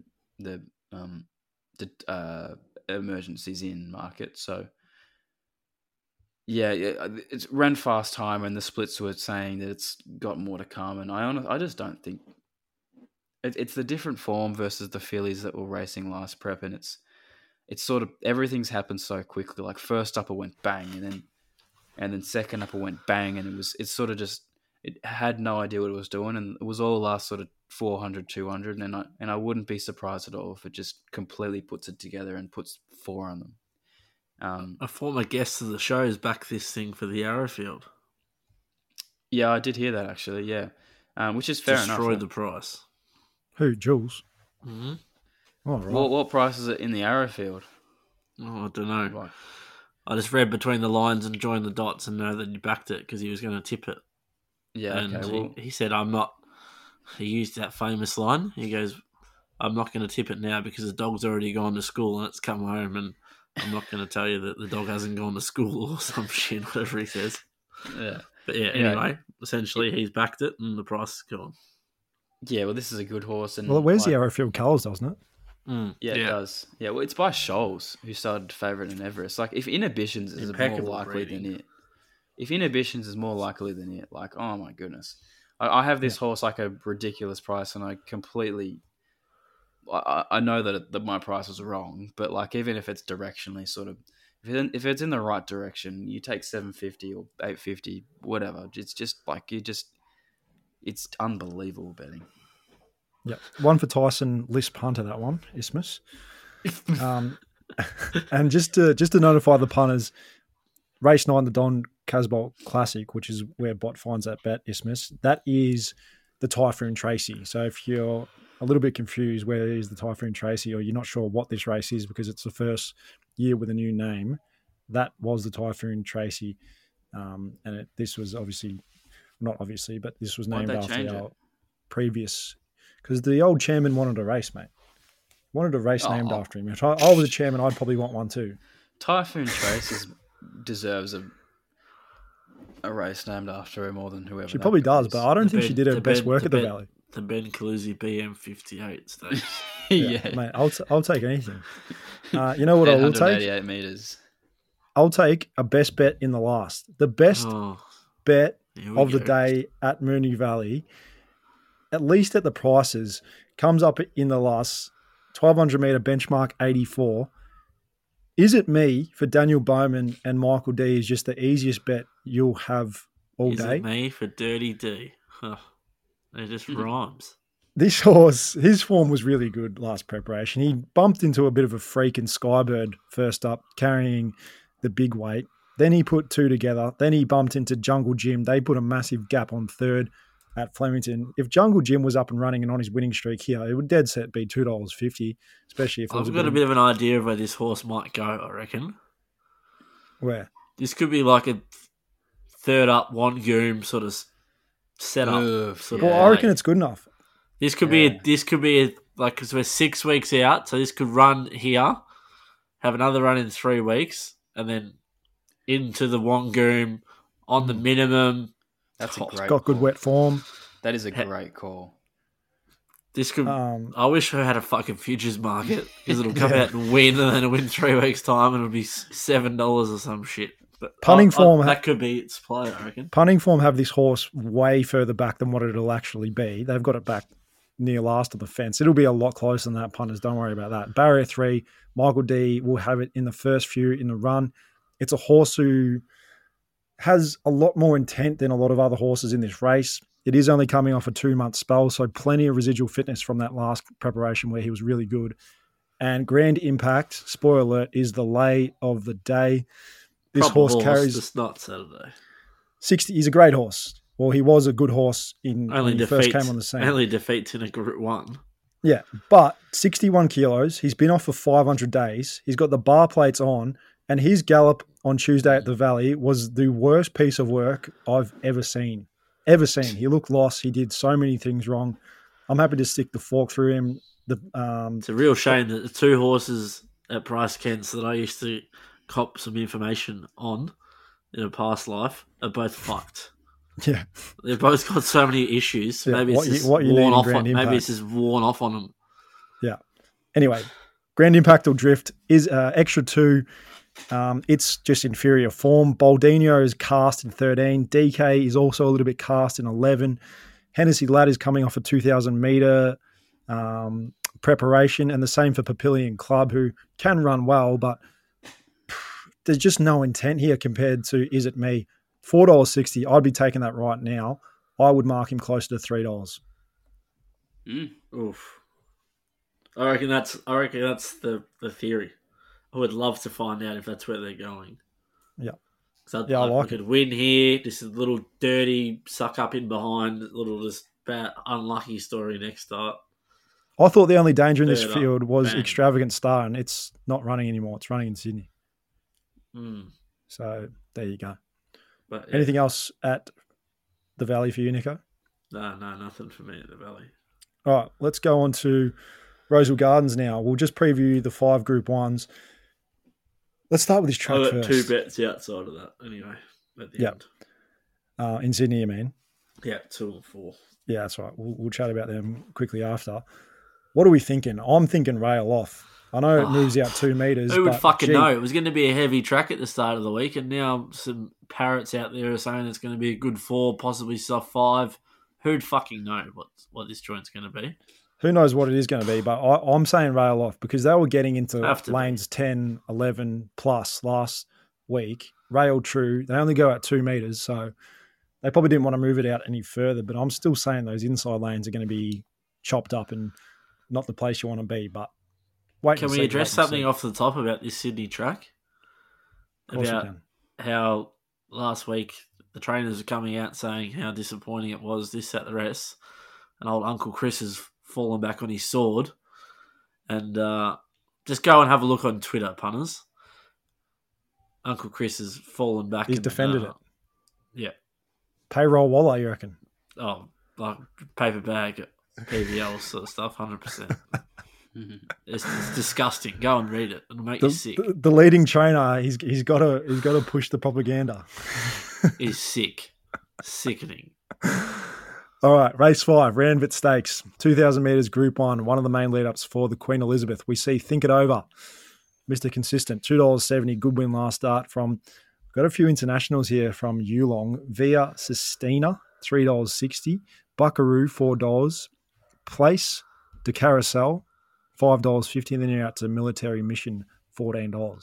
Speaker 5: emergencies in market. So yeah, it's ran fast time, and the splits were saying that it's got more to come, and I just don't think it's the different form versus the fillies that were racing last prep, and it's sort of everything's happened so quickly. Like first upper went bang, and then second upper went bang, and it had no idea what it was doing, and it was all last sort of 400, 200, and I wouldn't be surprised at all if it just completely puts it together and puts 4 on them.
Speaker 6: A former guest of the show has backed this thing for the Arrowfield.
Speaker 5: Yeah, I did hear that actually. Yeah, which is fair enough.
Speaker 6: Destroyed the price.
Speaker 4: Who, Jules?
Speaker 6: Mm-hmm.
Speaker 4: Oh, right.
Speaker 5: What price is it in the Arrowfield?
Speaker 6: Oh, I don't know.
Speaker 5: Right.
Speaker 6: I just read between the lines and joined the dots and know that you backed it because he was going to tip it.
Speaker 5: Yeah,
Speaker 6: And
Speaker 5: okay. Well,
Speaker 6: he said, I'm not. He used that famous line. He goes, I'm not going to tip it now because the dog's already gone to school and it's come home, and I'm not going to tell you that the dog hasn't gone to school or some shit, whatever he says.
Speaker 5: yeah.
Speaker 6: But yeah, anyway, essentially he's backed it and the price is gone.
Speaker 5: Yeah, well, this is a good horse. And
Speaker 4: Well, it wears the Arrowfield colours, doesn't it?
Speaker 5: Yeah, it does. Yeah, well, it's by Scholes, who started favourite in Everest. Like, if Inhibitions is more
Speaker 6: Impeccable
Speaker 5: likely
Speaker 6: breeding.
Speaker 5: than it. If Inhibitions is more likely than it, like, oh my goodness. I have this horse like a ridiculous price, and I completely I know that my price was wrong, but like even if it's directionally sort of, if it's in the right direction, you take 750 or 850, whatever. It's just like it's unbelievable betting.
Speaker 4: Yep. One for Tyson Lisp Hunter, that one, Isthmus. And just to notify the punters, race 9, the Don Casbolt Classic, which is where Bot finds that bet, Isthmus, that is the Typhoon Tracy. So if you're a little bit confused where is the Typhoon Tracy, or you're not sure what this race is because it's the first year with a new name, that was the Typhoon Tracy. This was obviously, not obviously, but this was named after our previous, because the old chairman wanted a race, mate. Wanted a race named after him. If I was a chairman, I'd probably want one too.
Speaker 5: Typhoon Tracy deserves a race named after her more than whoever.
Speaker 4: She probably does, but I don't think she did her best work at the Valley.
Speaker 6: The Ben Calluzzi BM58 stage.
Speaker 5: Yeah,
Speaker 4: mate, I'll take anything. You know what I will take?
Speaker 5: 188 meters.
Speaker 4: I'll take a best bet in the last. The best bet of the day at Moonee Valley, at least at the prices, comes up in the last 1,200 meter benchmark 84. Is It Me for Daniel Bowman and Michael D is just the easiest bet you'll have all day.
Speaker 6: Is It Me for Dirty D? Huh. It just rhymes.
Speaker 4: This horse, his form was really good last preparation. He bumped into a bit of a freak in Skybird first up, carrying the big weight. Then he put two together. Then he bumped into Jungle Jim. They put a massive gap on third at Flemington. If Jungle Jim was up and running and on his winning streak here, it would dead set be $2.50, especially if it was
Speaker 6: I've got a bit of an idea of where this horse might go, I reckon.
Speaker 4: Where?
Speaker 6: This could be like a third up, one goom sort of setup.
Speaker 4: I reckon it's good enough.
Speaker 6: This could be like, because we're 6 weeks out, so this could run here, have another run in 3 weeks, and then into the Wangoom on the minimum.
Speaker 5: That's a great
Speaker 4: got good wet form.
Speaker 5: That is a great call.
Speaker 6: This could. I wish I had a fucking futures market, because it'll come out and win, and then it'll win 3 weeks time, and it'll be $7 or some shit. But
Speaker 4: punting form,
Speaker 6: that could be its play, I reckon.
Speaker 4: Punting form have this horse way further back than what it'll actually be. They've got it back near last of the fence. It'll be a lot closer than that, punters. Don't worry about that. Barrier 3, Michael D will have it in the first few in the run. It's a horse who has a lot more intent than a lot of other horses in this race. It is only coming off a 2-month spell, so plenty of residual fitness from that last preparation where he was really good. And Grand Impact, spoiler alert, is the lay of the day. This horse carries...
Speaker 6: It's not Saturday.
Speaker 4: 60. He's a great horse. Well, he was a good horse when he first came on the scene.
Speaker 6: Only defeats in a Group 1.
Speaker 4: Yeah, but 61 kilos. He's been off for 500 days. He's got the bar plates on, and his gallop on Tuesday at the Valley was the worst piece of work I've ever seen. He looked lost. He did so many things wrong. I'm happy to stick the fork through him.
Speaker 6: It's a real shame that the two horses at Price Kents that I used to cop some information on in a past life are both fucked.
Speaker 4: Yeah,
Speaker 6: they've both got so many issues.
Speaker 4: Yeah,
Speaker 6: maybe it's just worn off. Maybe it's just worn off on them.
Speaker 4: Yeah. Anyway, Grand Impact or Drift is extra 2. It's just inferior form. Boldino is cast in 13. DK is also a little bit cast in 11. Hennessy Lad is coming off a 2,000 metre preparation, and the same for Papillion Club, who can run well, but there's just no intent here compared to Is It Me. $4.60. I'd be taking that right now. I would mark him closer to $3.
Speaker 6: Oof. I reckon that's the theory. I would love to find out if that's where they're going.
Speaker 4: Yeah.
Speaker 6: I like it. Could win here. This is a little dirty suck up in behind, a little just bad unlucky story next start.
Speaker 4: I thought the only danger in this field was Extravagant Star, and it's not running anymore. It's running in Sydney. So there you go. But, yeah. Anything else at the Valley for you, Nico?
Speaker 6: No, nothing for me at the Valley.
Speaker 4: All right, let's go on to Roseville Gardens now. We'll just preview the 5 Group 1s. Let's start with this track first.
Speaker 6: I've got 2 bets outside of that anyway at the end.
Speaker 4: In Sydney, you mean?
Speaker 6: Yeah, 2 and 4.
Speaker 4: Yeah, that's right. We'll chat about them quickly after. What are we thinking? I'm thinking rail off. I know it moves out 2 metres.
Speaker 6: Who would fucking know? It was going to be a heavy track at the start of the week, and now some parrots out there are saying it's going to be a good 4, possibly soft 5. Who'd fucking know what this joint's going to be?
Speaker 4: Who knows what it is going to be, but I'm saying rail off because they were getting into
Speaker 6: Have to be.
Speaker 4: lanes 10, 11 plus last week. Rail true. They only go out 2 meters, so they probably didn't want to move it out any further, but I'm still saying those inside lanes are going to be chopped up and not the place you want to be, but wait.
Speaker 6: Can
Speaker 4: and
Speaker 6: we
Speaker 4: see,
Speaker 6: address
Speaker 4: wait and
Speaker 6: something
Speaker 4: see.
Speaker 6: off the top about this Sydney track?
Speaker 4: Of course we
Speaker 6: About
Speaker 4: can.
Speaker 6: how last week the trainers are coming out saying how disappointing it was, this, that, the rest. And old Uncle Chris has fallen back on his sword. And just go and have a look on Twitter, punters. Uncle Chris has fallen back.
Speaker 4: He's
Speaker 6: and,
Speaker 4: defended it.
Speaker 6: Yeah.
Speaker 4: Payroll Waller, you reckon?
Speaker 6: Oh, like paper bag, PVL sort of stuff, 100%. It's disgusting. Go and read it. It'll make you sick.
Speaker 4: The leading trainer, he's got to push the propaganda.
Speaker 6: Is sick. Sickening.
Speaker 4: All right, race 5, Randwick Stakes, 2,000 metres, Group 1, one of the main lead-ups for the Queen Elizabeth. We see Think It Over, Mr. Consistent, $2.70, good win last start from, got a few internationals here from Yulong, Via Sistina, $3.60, Buckaroo, $4, Place, De Carousel, $5.50, and then you're out to Military Mission, $14.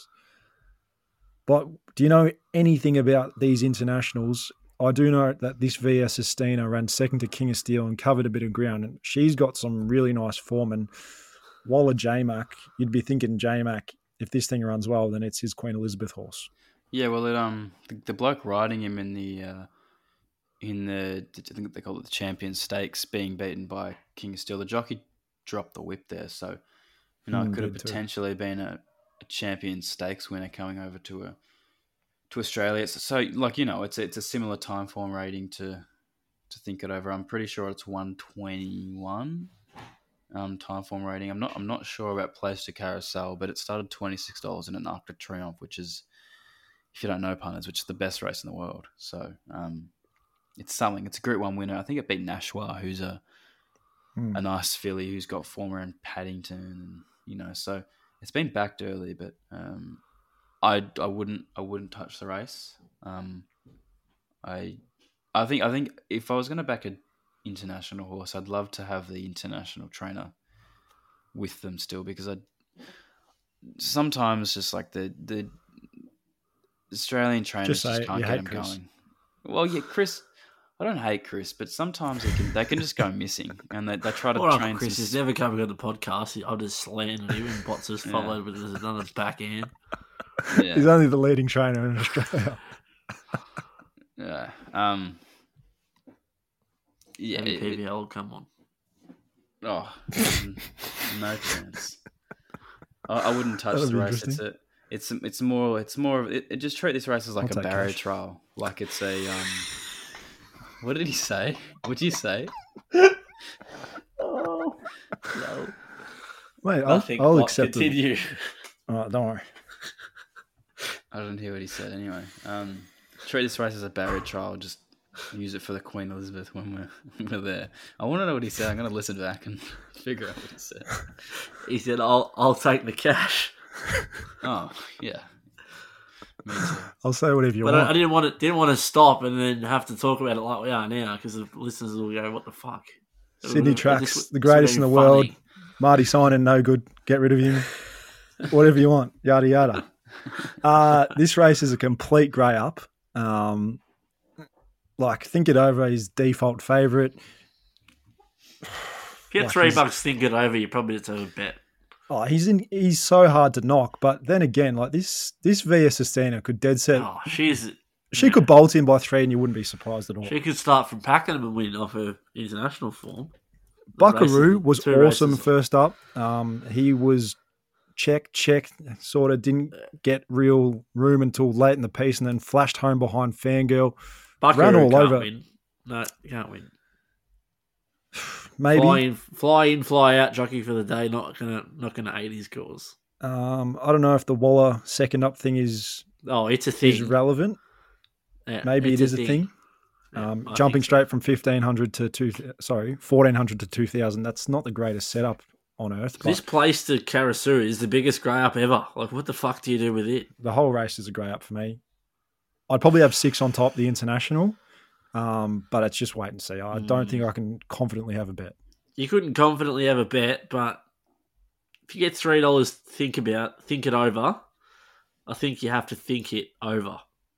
Speaker 4: But do you know anything about these internationals? I do know that this Via Sistina ran second to King of Steel and covered a bit of ground, and she's got some really nice form. And Waller J-Mac, you'd be thinking J-Mac, if this thing runs well, then it's his Queen Elizabeth horse.
Speaker 5: Yeah, well, the bloke riding him in the I think they call it the Champion Stakes, being beaten by King of Steel, the jockey dropped the whip there, so it could have potentially been a Champion Stakes winner coming over to Australia. So it's a similar time form rating to Think It Over. I'm pretty sure it's 121 time form rating. I'm not sure about Place to Carousel, but it started $26 in an Arc de Triomphe, which is, if you don't know, punters, which is the best race in the world. So it's something. It's a Group 1 winner. I think it beat Nashwa, who's a nice filly who's got form around Paddington, and so it's been backed early, but I wouldn't touch the race. I think if I was going to back an international horse, I'd love to have the international trainer with them still, because sometimes just like the Australian trainers just can't get them going. Well, yeah, Chris. I don't hate Chris, but sometimes they can just go missing, and they try to train.
Speaker 6: Chris is never coming on the podcast. I'll just slandered him, and Bots has followed with another backhand.
Speaker 5: Yeah.
Speaker 4: He's only the leading trainer in Australia.
Speaker 5: Yeah. Yeah.
Speaker 6: PVL, come on.
Speaker 5: Oh, no chance. I wouldn't touch
Speaker 4: That'll
Speaker 5: the
Speaker 4: be
Speaker 5: race.
Speaker 4: interesting.
Speaker 5: It's more of it. Just treat this race as like a barrier trial, like it's a What did he say? What did you say?
Speaker 6: Oh, no.
Speaker 4: Mate,
Speaker 6: Nothing.
Speaker 4: I'll accept it.
Speaker 6: Continue.
Speaker 4: All right, don't worry.
Speaker 5: I didn't hear what he said anyway. Treat this race as a barrier trial. Just use it for the Queen Elizabeth when we're there. I want to know what he said. I'm going to listen back and figure out what he said.
Speaker 6: He said, "I'll take the cash."
Speaker 5: Oh yeah, me too.
Speaker 4: I'll say whatever you
Speaker 6: But
Speaker 4: want.
Speaker 6: I didn't want to stop and then have to talk about it like we are now, because the listeners will go, "What the fuck?"
Speaker 4: Sydney Tracks,
Speaker 6: This
Speaker 4: the greatest in the
Speaker 6: would've been
Speaker 4: world.
Speaker 6: funny.
Speaker 4: Marty Simon, no good. Get rid of him. Whatever you want. Yada, yada. This race is a complete grey up. Think It Over, his default favourite.
Speaker 6: Get $3, think it over. You probably just have a bet.
Speaker 4: Oh, he's so hard to knock. But then again, like this Via Sistina could dead set.
Speaker 6: Oh,
Speaker 4: She could bolt in by 3 and you wouldn't be surprised at all.
Speaker 6: She could start from Pakenham and win off her international form.
Speaker 4: Buckaroo was
Speaker 6: Two
Speaker 4: awesome
Speaker 6: races.
Speaker 4: first up. He was check, sort of didn't get real room until late in the piece and then flashed home behind Fangirl.
Speaker 6: Buckaroo
Speaker 4: Ran all
Speaker 6: can't
Speaker 4: over.
Speaker 6: win. No, you can't win.
Speaker 4: Maybe.
Speaker 6: Fly in, fly out, jockey for the day. Not gonna aid his cause.
Speaker 4: I don't know if the Waller second up thing is
Speaker 6: It's a thing.
Speaker 4: relevant.
Speaker 6: Yeah,
Speaker 4: Maybe it
Speaker 6: it's
Speaker 4: is a thing.
Speaker 6: Yeah, I
Speaker 4: Jumping
Speaker 6: think so.
Speaker 4: straight from 1400 to 1400 to 2000. That's not the greatest setup on earth. But
Speaker 6: This place to Karasura is the biggest grey up ever. Like, what the fuck do you do with it?
Speaker 4: the whole race is a grey up for me. I'd probably have 6 on top, the international. But it's just wait and see. I don't think I can confidently have a bet.
Speaker 6: you couldn't confidently have a bet, but if you get $3, think it over. I think you have to think it over.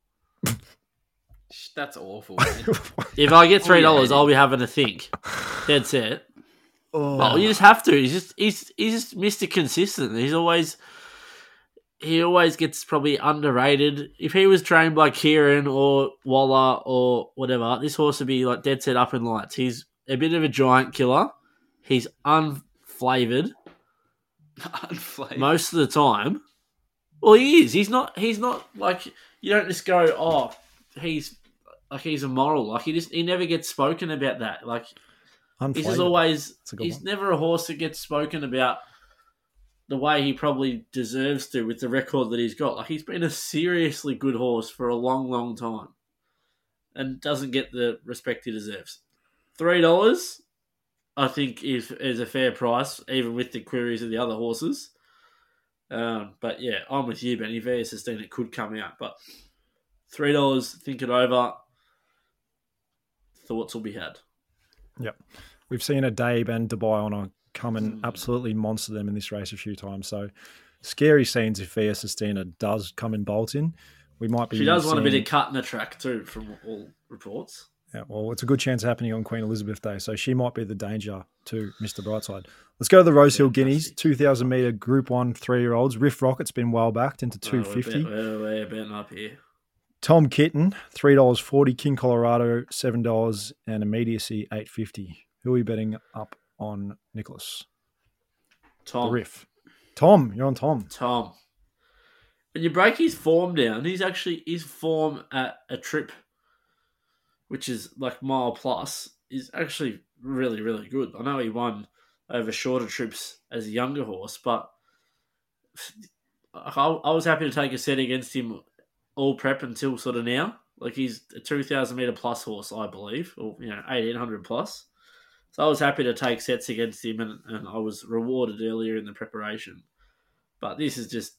Speaker 5: That's awful. Man.
Speaker 6: If I get $3, I'll be having a think. Dead set.
Speaker 4: Oh.
Speaker 6: Well, you just have to. He's just Mr. Consistent. He always gets probably underrated. If he was trained by Kieran or Waller or whatever, this horse would be like dead set up in lights. He's a bit of a giant killer. He's unflavoured most of the time. Well, he is. He's not like, you don't just go, oh, he's immoral. Like he never gets spoken about that. Like he's just always, he's never a horse that gets spoken about the way he probably deserves to with the record that he's got. Like he's been a seriously good horse for a long, long time and doesn't get the respect he deserves. $3, I think, is a fair price, even with the queries of the other horses. But yeah, I'm with you, Benny. Via Sustain, it could come out, but $3, think it over. Thoughts will be had.
Speaker 4: Yep. We've seen a Dabe and Dubai Honor come and absolutely monster them in this race a few times. So scary scenes if Via Sustina does come in Bolton. We might be.
Speaker 6: She does want a bit of cut in the track too, from all reports.
Speaker 4: Yeah, well, it's a good chance happening on Queen Elizabeth Day, so she might be the danger to Mr. Brightside. Let's go to the Rosehill Guineas, 2,000 metre Group 1 3-year-olds. Riff Rocket's been well backed into 250.
Speaker 6: We're betting up here.
Speaker 4: Tom Kitten, $3.40. King Colorado, $7. And Immediacy, $8.50. Who are we betting up on, Nicholas?
Speaker 6: Tom.
Speaker 4: The Riff. Tom, you're on Tom.
Speaker 6: Tom. When you break his form down, his form at a trip, which is like mile plus, is actually really, really good. I know he won over shorter trips as a younger horse, but I was happy to take a set against him all prep until sort of now. Like he's a 2,000 metre plus horse, I believe, or 1,800 plus. So I was happy to take sets against him, and I was rewarded earlier in the preparation. But this is just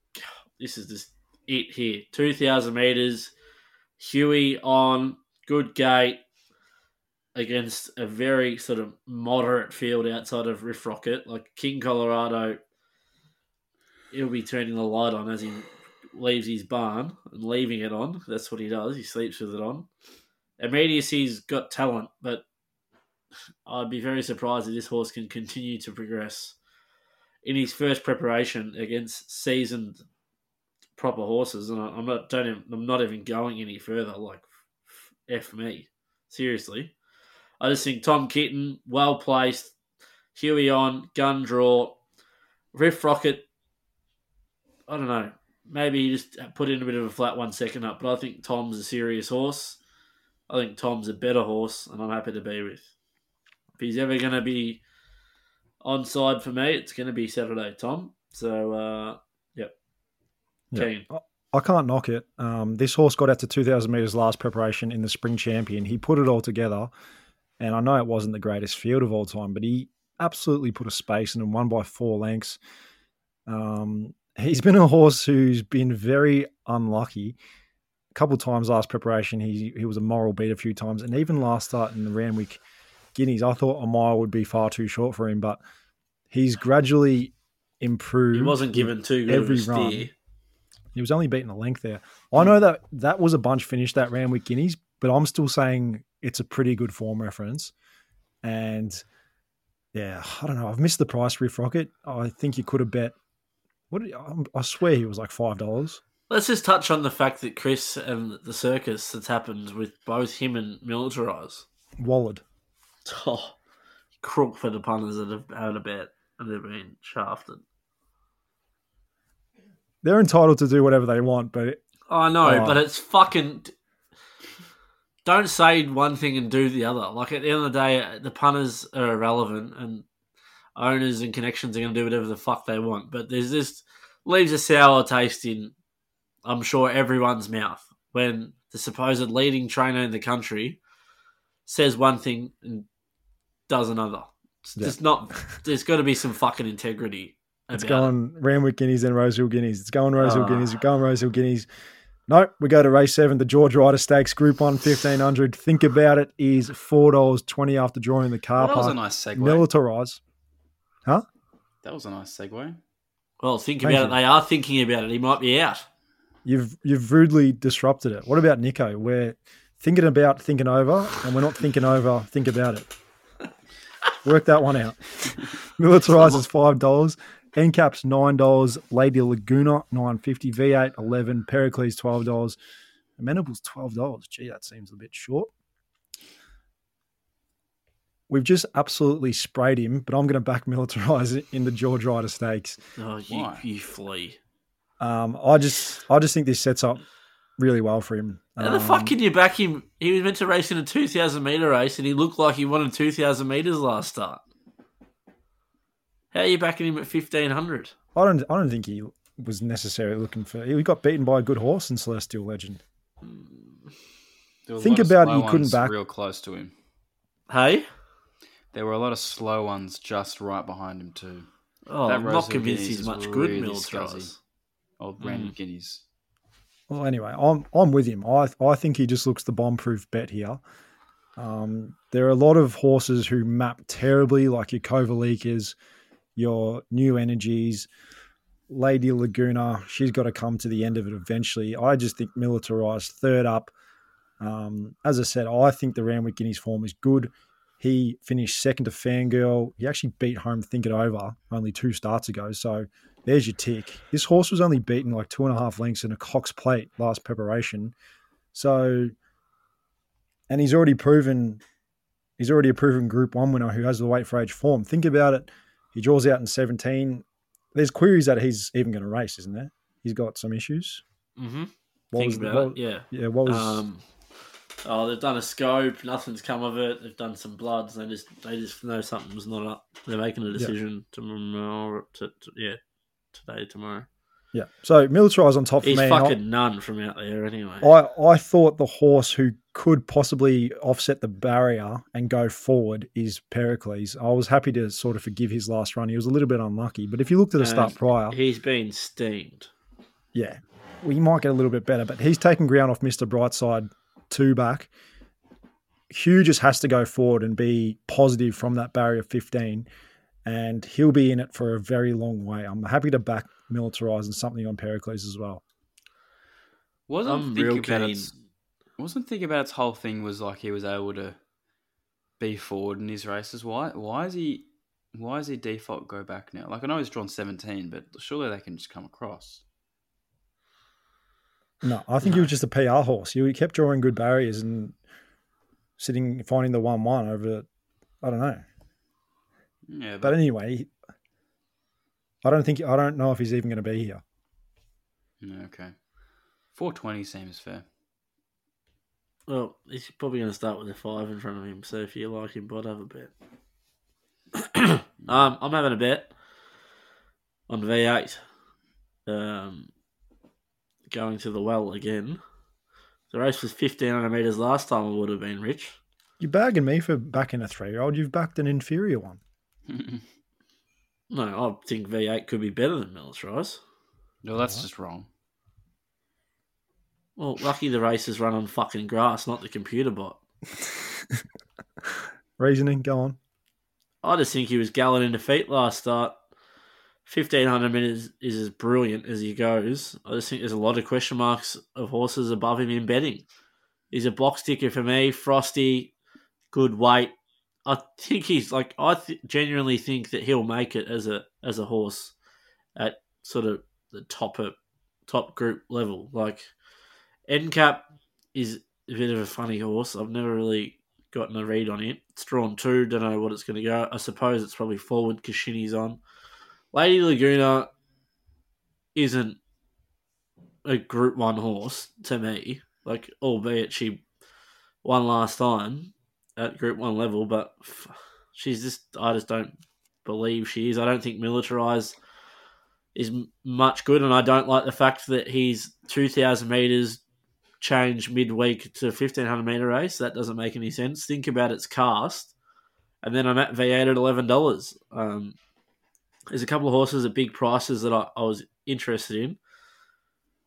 Speaker 6: it here. 2,000 metres, Huey on, good gate against a very sort of moderate field outside of Riff Rocket. Like King Colorado, he'll be turning the light on as he leaves his barn and leaving it on. That's what he does. He sleeps with it on. Immediacy's got talent, but I'd be very surprised if this horse can continue to progress in his first preparation against seasoned proper horses. And I'm not even going any further. Like, F me. Seriously. I just think Tom Kitten, well placed. Huey on, gun draw. Riff Rocket, I don't know. Maybe he just put in a bit of a flat 1 second up, but I think Tom's a serious horse. I think Tom's a better horse, and I'm happy to be with. If he's ever going to be on side for me, it's going to be Saturday, Tom. So, yep. Keen.
Speaker 4: I can't knock it. This horse got out to 2,000 metres last preparation in the Spring Champion. He put it all together, and I know it wasn't the greatest field of all time, but he absolutely put a space in and won by 4 lengths. He's been a horse who's been very unlucky. A couple of times last preparation, he was a moral beat a few times, and even last start in the Randwick Guineas, I thought a mile would be far too short for him, but he's gradually improved.
Speaker 6: He wasn't given too good
Speaker 4: every
Speaker 6: of a steer.
Speaker 4: run. He was only beating a length there. I know that was a bunch finish, that Randwick Guineas, but I'm still saying it's a pretty good form reference. And yeah, I don't know. I've missed the price, Riff Rocket. I think you could have bet. I swear he was like $5.
Speaker 6: Let's just touch on the fact that Chris and the circus that's happened with both him and Militarize.
Speaker 4: Walled.
Speaker 6: Oh, crook for the punters that have had a bet and they've been shafted.
Speaker 4: They're entitled to do whatever they want, but...
Speaker 6: I know, but it's fucking... Don't say one thing and do the other. Like, at the end of the day, the punters are irrelevant and owners and connections are going to do whatever the fuck they want. But there's this... leaves a sour taste in, I'm sure, everyone's mouth when the supposed leading trainer in the country says one thing and does another. It's just not... There's got to be some fucking integrity.
Speaker 4: It's going Randwick Guineas and Rosehill Guineas. It's going Rosehill Guineas. It's going Rosehill Guineas. No, we go to race 7, the George Ryder Stakes, Group 1, 1500. Think About It is $4.20 after drawing the car
Speaker 5: That was a
Speaker 4: park.
Speaker 5: nice segue.
Speaker 4: Militarize. Huh?
Speaker 5: That was a nice segue.
Speaker 6: Well, think
Speaker 4: Thank
Speaker 6: about
Speaker 4: you.
Speaker 6: it. They are thinking about it. He might be out.
Speaker 4: You've rudely disrupted it. What about Nico? We're thinking about thinking over, and we're not thinking over, think about it. Work that one out. Militarize is $5. NCAP's $9. Lady Laguna, $9.50. V8, $11. Pericles, $12. Amenable's $12. Gee, that seems a bit short. We've just absolutely sprayed him, but I'm going to back Militarize in the George Ryder Stakes.
Speaker 6: Oh,
Speaker 5: Why?
Speaker 6: you flea.
Speaker 4: I just think this sets up really well for him.
Speaker 6: How the fuck can you back him? He was meant to race in a 2,000 metre race, and he looked like he wanted 2,000 metres last start. How are you backing him at 1,500?
Speaker 4: I don't think he was necessarily looking for. He got beaten by a good horse in Celestial Legend.
Speaker 5: There was a
Speaker 4: Think
Speaker 5: lot of
Speaker 4: about it,
Speaker 5: slow
Speaker 4: you couldn't
Speaker 5: ones
Speaker 4: back-
Speaker 5: real close to him.
Speaker 6: Hey?
Speaker 5: There were a lot of slow ones just right behind him too.
Speaker 6: Oh,
Speaker 5: That
Speaker 6: I'm not
Speaker 5: Rosehill
Speaker 6: convinced
Speaker 5: Guineas
Speaker 6: he's
Speaker 5: is
Speaker 6: much good,
Speaker 5: really
Speaker 6: Militarize.
Speaker 5: scuzzy. Old random guineas.
Speaker 4: Well, anyway, I'm with him. I think he just looks the bomb-proof bet here. There are a lot of horses who map terribly, like your Kovalikas, your New Energies, Lady Laguna. She's got to come to the end of it eventually. I just think Militarized third up. As I said, I think the Randwick Guineas form is good. He finished second to Fangirl. He actually beat home Think It Over only 2 starts ago. So there's your tick. This horse was only beaten like 2.5 lengths in a Cox Plate last preparation. So, and he's already a proven Group 1 winner who has the weight for age form. Think about it. He draws out in 17. There's queries that he's even going to race, isn't there? He's got some issues.
Speaker 6: Mm-hmm.
Speaker 4: What
Speaker 6: Think
Speaker 4: was-
Speaker 6: about
Speaker 4: what-
Speaker 6: it, yeah.
Speaker 4: Yeah, what was...
Speaker 6: They've done a scope. Nothing's come of it. They've done some bloods. They just know something's not up. They're making a decision tomorrow. Today, tomorrow.
Speaker 4: yeah. So Militarize on top for
Speaker 6: He's
Speaker 4: me.
Speaker 6: fucking none from out there anyway.
Speaker 4: I thought the horse who could possibly offset the barrier and go forward is Pericles. I was happy to sort of forgive his last run. He was a little bit unlucky, but if you looked at the start prior,
Speaker 6: He's been steamed.
Speaker 4: yeah, well, he might get a little bit better, but he's taking ground off Mr. Brightside 2 back. Hugh just has to go forward and be positive from that barrier 15, and he'll be in it for a very long way. I'm happy to back Militarize and something on Pericles as well.
Speaker 6: I'm real keen.
Speaker 5: Wasn't Think About Its whole thing was like he was able to be forward in his races. Why is he default go back now? Like I know he's drawn 17, but surely they can just come across.
Speaker 4: No, I think he was just a PR horse. He kept drawing good barriers and finding the 1-1 over, I don't know.
Speaker 5: Yeah,
Speaker 4: But anyway, I don't know if he's even going to be here.
Speaker 5: okay. 420 seems fair.
Speaker 6: Well, he's probably going to start with a 5 in front of him. So if you like him, Bod, have a bet. I'm having a bet on V8. Going to the well again. The race was 1,500 metres last time. It would have been Rich.
Speaker 4: You're bagging me for backing a 3-year-old. You've backed an inferior one.
Speaker 6: No, I think V8 could be better than Militarize.
Speaker 5: No, that's just wrong.
Speaker 6: Well, lucky the race is run on fucking grass, not the computer bot.
Speaker 4: Reasoning, go on.
Speaker 6: I just think he was gallant in defeat last start. 1,500 metres is as brilliant as he goes. I just think there's a lot of question marks of horses above him in betting. He's a box ticker for me. Frosty, good weight. I think he's like genuinely think that he'll make it as a horse at sort of the top group level. Like NCAP is a bit of a funny horse. I've never really gotten a read on it. It's drawn 2. Don't know what it's going to go. I suppose it's probably forward because Shinny's on. Lady Laguna isn't a Group 1 horse to me. Like, albeit she won last time at Group 1 level, but she's just, I just don't believe she is. I don't think Militarize is much good, and I don't like the fact that he's 2,000 metres change midweek to 1,500 metre race. That doesn't make any sense. Think about its cast, and then I'm at V8 at $11. There's a couple of horses at big prices that I was interested in.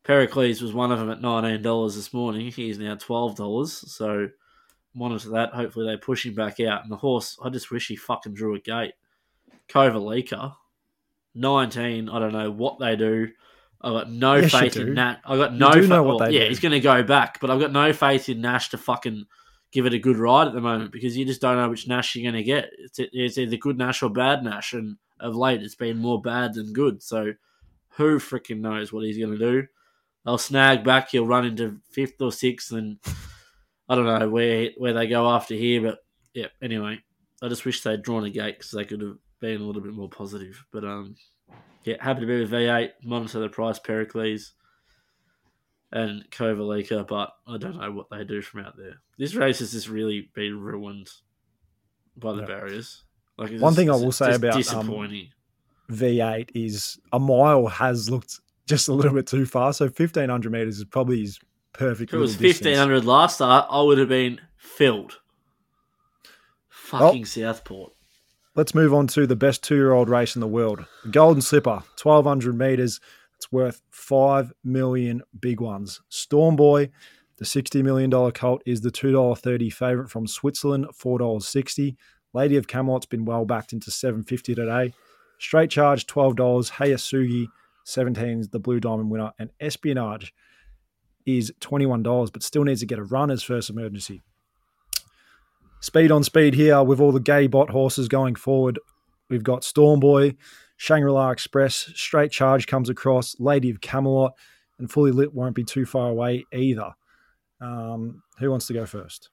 Speaker 6: Pericles was one of them at $19 this morning. He's now $12. So monitor that. Hopefully they push him back out. And the horse, I just wish he fucking drew a gate. Kovalika, 19. I don't know what they do. I've got no
Speaker 4: Yes, you
Speaker 6: faith
Speaker 4: do.
Speaker 6: in Nash. I've got
Speaker 4: You
Speaker 6: no
Speaker 4: do
Speaker 6: faith.
Speaker 4: know what they
Speaker 6: yeah,
Speaker 4: do.
Speaker 6: he's going to go back, but I've got no faith in Nash to fucking give it a good ride at the moment because you just don't know which Nash you're going to get. It's either good Nash or bad Nash, and of late it's been more bad than good. So who freaking knows what he's going to do? They'll snag back. He'll run into 5th or 6th, and I don't know where they go after here. But yeah, anyway, I just wish they'd drawn a gate because they could have been a little bit more positive. But yeah, happy to be with V8. Monitor the price, Pericles and Kovalika, but I don't know what they do from out there. This race has just really been ruined by the barriers. Like
Speaker 4: One thing I will say
Speaker 6: just
Speaker 4: about
Speaker 6: disappointing.
Speaker 4: V8 is a mile has looked just a little bit too far. So 1,500 metres is probably his perfect
Speaker 6: If it was
Speaker 4: little distance.
Speaker 6: 1,500 last start, I would have been filled. Fucking Southport.
Speaker 4: Let's move on to the best 2-year-old race in the world. The Golden Slipper, 1,200 metres. It's worth 5 million big ones. Stormboy, the $60 million colt, is the $2.30 favourite from Switzerland, $4.60. Lady of Camelot's been well backed into $7.50 today. Straight Charge, $12. Hayasugi, $17 is the Blue Diamond winner. And Espionage is $21, but still needs to get a run as first emergency. Speed on speed here with all the gay bot horses going forward. We've got Stormboy, Shangri-La Express, Straight Charge comes across, Lady of Camelot, and Fully Lit won't be too far away either. Who wants to go first?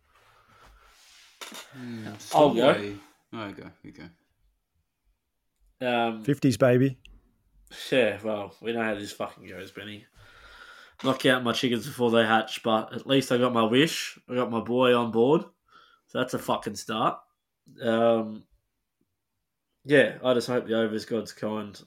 Speaker 6: I'll go.
Speaker 5: Oh, go. You go.
Speaker 4: 50s, baby.
Speaker 6: Yeah, well, we know how this fucking goes, Benny. Knock out my chickens before they hatch, but at least I got my wish. I got my boy on board. So that's a fucking start. Yeah, I just hope the over's God's kind.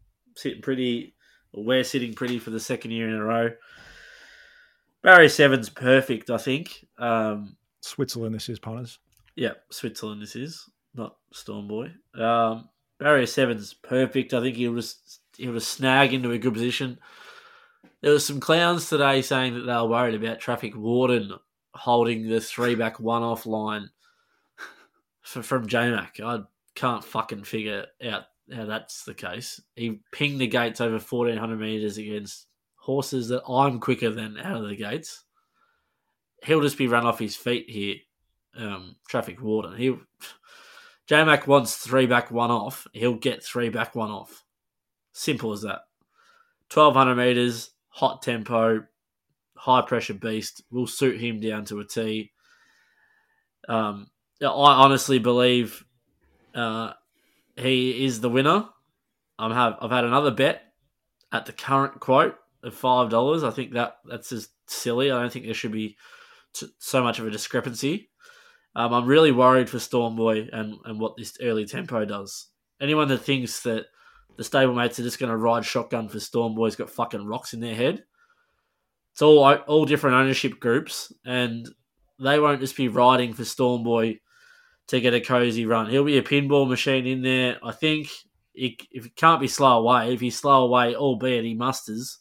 Speaker 6: We're sitting pretty for the second year in a row. Barrier 7's perfect, I think.
Speaker 4: Switzerland, this is, punters.
Speaker 6: Yeah, Switzerland this is, not Stormboy. Barrier 7's perfect. I think he'll just snag into a good position. There was some clowns today saying that they were worried about Traffic Warden holding the 3-back one-off line from J-Mac. I can't fucking figure out how that's the case. He pinged the gates over 1,400 metres against horses that I'm quicker than out of the gates. He'll just be run off his feet here, Traffic Warden. J-Mac wants 3-back one-off. He'll get 3-back one-off. Simple as that. 1,200 metres, hot tempo, high-pressure beast. Will suit him down to a T. I honestly believe he is the winner. I've had another bet at the current quote of $5. I think that's just silly. I don't think there should be so much of a discrepancy. I'm really worried for Stormboy and what this early tempo does. Anyone that thinks that the stablemates are just going to ride shotgun for Stormboy's got fucking rocks in their head. It's all different ownership groups, and they won't just be riding for Stormboy to get a cozy run. He'll be a pinball machine in there. I think if he can't be slow away, if he's slow away, albeit he musters,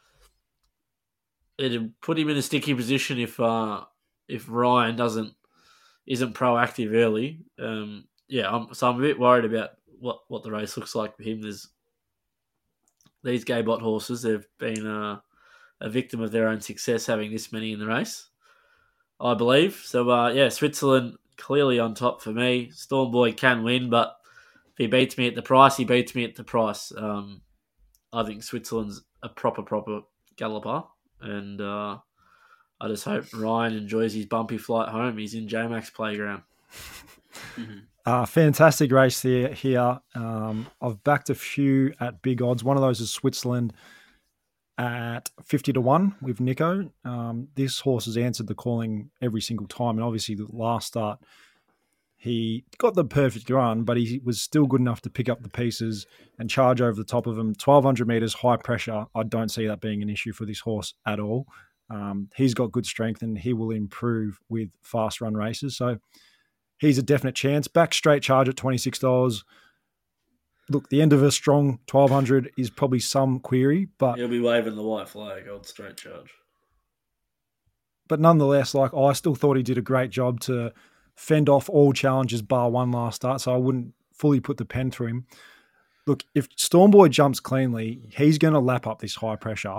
Speaker 6: it'll put him in a sticky position if Ryan isn't proactive early. I'm a bit worried about what the race looks like for him. There's these gay bot horses. They've been a victim of their own success having this many in the race, I believe. So Switzerland clearly on top for me. Stormboy can win, but if he beats me at the price, he beats me at the price. I think Switzerland's a proper galloper, and I just hope Ryan enjoys his bumpy flight home. He's in J-Max playground.
Speaker 4: Fantastic race here. I've backed a few at big odds. One of those is Switzerland at 50-1 with Nico. This horse has answered the calling every single time, and obviously the last start he got the perfect run, but he was still good enough to pick up the pieces and charge over the top of him. 1,200 metres, high pressure. I don't see that being an issue for this horse at all. He's got good strength and he will improve with fast run races. So he's a definite chance. Back Straight Charge at $26. look, the end of a strong 1200 is probably some query, but
Speaker 6: He'll be waving the white flag on straight charge.
Speaker 4: nonetheless, like I still thought he did a great job to fend off all challenges bar one last start, so I wouldn't fully put the pen through him. Look, if Stormboy jumps cleanly, he's going to lap up this high pressure.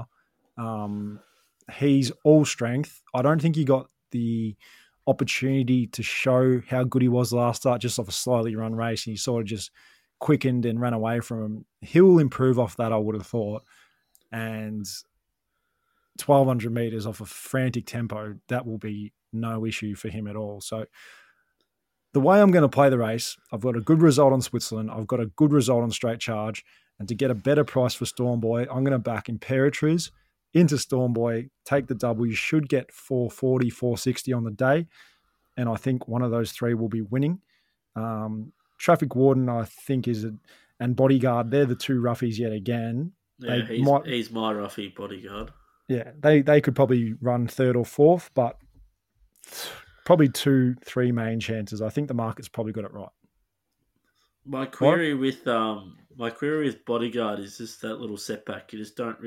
Speaker 4: He's all strength. I don't think he got the opportunity to show how good he was last start just off a slightly run race, and he sort of just quickened and ran away from him. He'll improve off that, I would have thought. And 1,200 metres off a frantic tempo, that will be no issue for him at all. So the way I'm going to play the race, I've got a good result on Switzerland. I've got a good result on Straight Charge. And to get a better price for Stormboy, I'm going to back Imperatriz into Stormboy, take the double. You should get 440, 460 on the day. And I think one of those three will be winning. Traffic Warden, I think, and Bodyguard, they're the two roughies yet again.
Speaker 6: Yeah, he's my roughy Bodyguard.
Speaker 4: Yeah, they could probably run third or fourth, but probably 2-3 main chances. I think the market's probably got it right.
Speaker 6: My query with Bodyguard is just that little setback. You just don't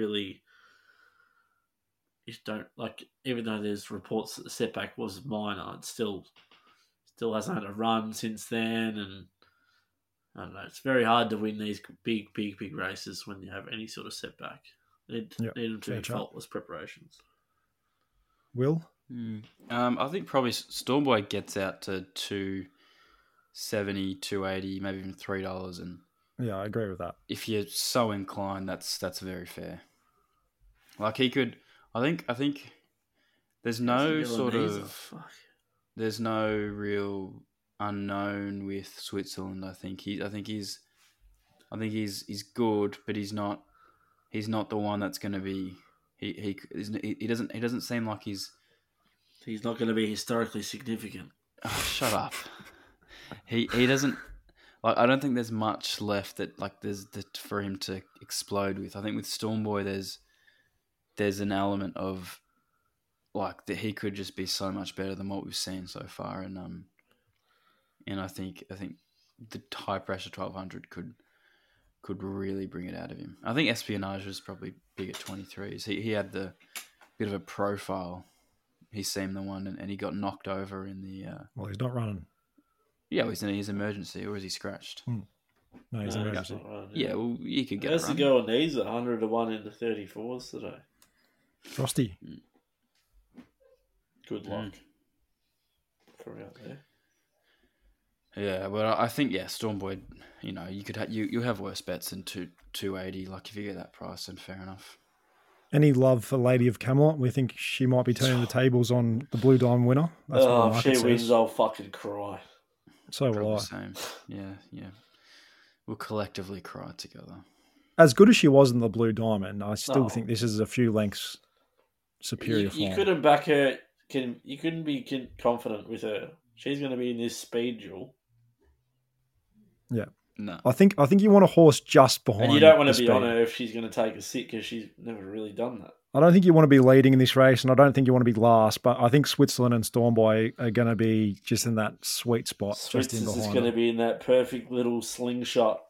Speaker 6: like. Even though there's reports that the setback was minor, it still hasn't had a run since then, and I don't know. It's very hard to win these big races when you have any sort of setback. Need them to be faultless preparations.
Speaker 4: Will?
Speaker 5: I think probably Stormboy gets out to $2.70, $2.80, maybe even $3, and
Speaker 4: yeah, I agree with that.
Speaker 5: If you're so inclined, that's very fair. Like he could, I think there's no sort of there's no real unknown with Switzerland. I think he's good, but he's not the one that's going to be. He doesn't seem like he's
Speaker 6: not going to be historically significant.
Speaker 5: Oh, shut up. He doesn't like. I don't think there's much left for him to explode with. I think with Stormboy, there's an element of like that he could just be so much better than what we've seen so far, and I think the high pressure 1200 could really bring it out of him. I think Espionage was probably big at 23s. He had the bit of a profile. He seemed the one, and he got knocked over in the.
Speaker 4: Well, he's not running.
Speaker 5: Yeah, he's in his emergency, or is he scratched?
Speaker 4: No, he's emergency.
Speaker 5: Yeah, well, you could get.
Speaker 6: How's he going? He's 100 to 1 into 34s today.
Speaker 4: Frosty.
Speaker 6: Good luck. For out there.
Speaker 5: Yeah, well, I think Stormboy. You could you have worse bets than 280. Like if you get that price, then fair enough.
Speaker 4: Any love for Lady of Camelot? We think she might be turning the tables on the Blue Diamond winner.
Speaker 6: That's if she wins, I'll fucking cry.
Speaker 4: So will I.
Speaker 5: Same. Yeah. We'll collectively cry together.
Speaker 4: As good as she was in the Blue Diamond, I still think this is a few lengths superior.
Speaker 6: You couldn't back her. You couldn't be confident with her. She's going to be in this speed duel.
Speaker 4: Yeah.
Speaker 5: No.
Speaker 4: I think you want a horse just behind.
Speaker 6: And you don't want to be on her if she's going to take a sit because she's never really done that.
Speaker 4: I don't think you want to be leading in this race, and I don't think you want to be last, but I think Switzerland and Stormboy are going to be just in that sweet spot.
Speaker 6: Switzerland is going to be in that perfect little slingshot.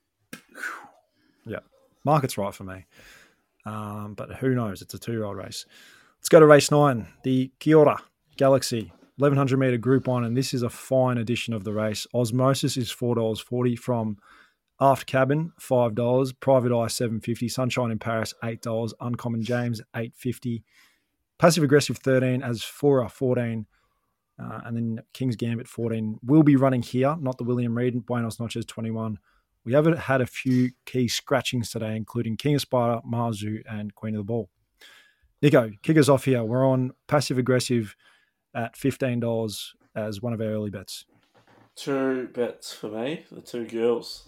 Speaker 4: Yeah. Market's right for me. But who knows? It's a 2-year-old race. Let's go to race 9, the Kia Galaxy. 1,100 metre Group 1, and this is a fine edition of the race. Osmosis is $4.40 from Aft Cabin, $5. Private Eye, $7.50. Sunshine in Paris, $8. Uncommon James, $8.50. Passive Aggressive, $13. Asphora, $14. And then King's Gambit, $14. We'll be running here, not the William Reed. Buenos Noches, $21. We have had a few key scratchings today, including King of Sparta, Marzu, and Queen of the Ball. Nico, kick us off here. We're on Passive Aggressive at $15 as one of our early bets.
Speaker 6: 2 bets for me, the 2 girls.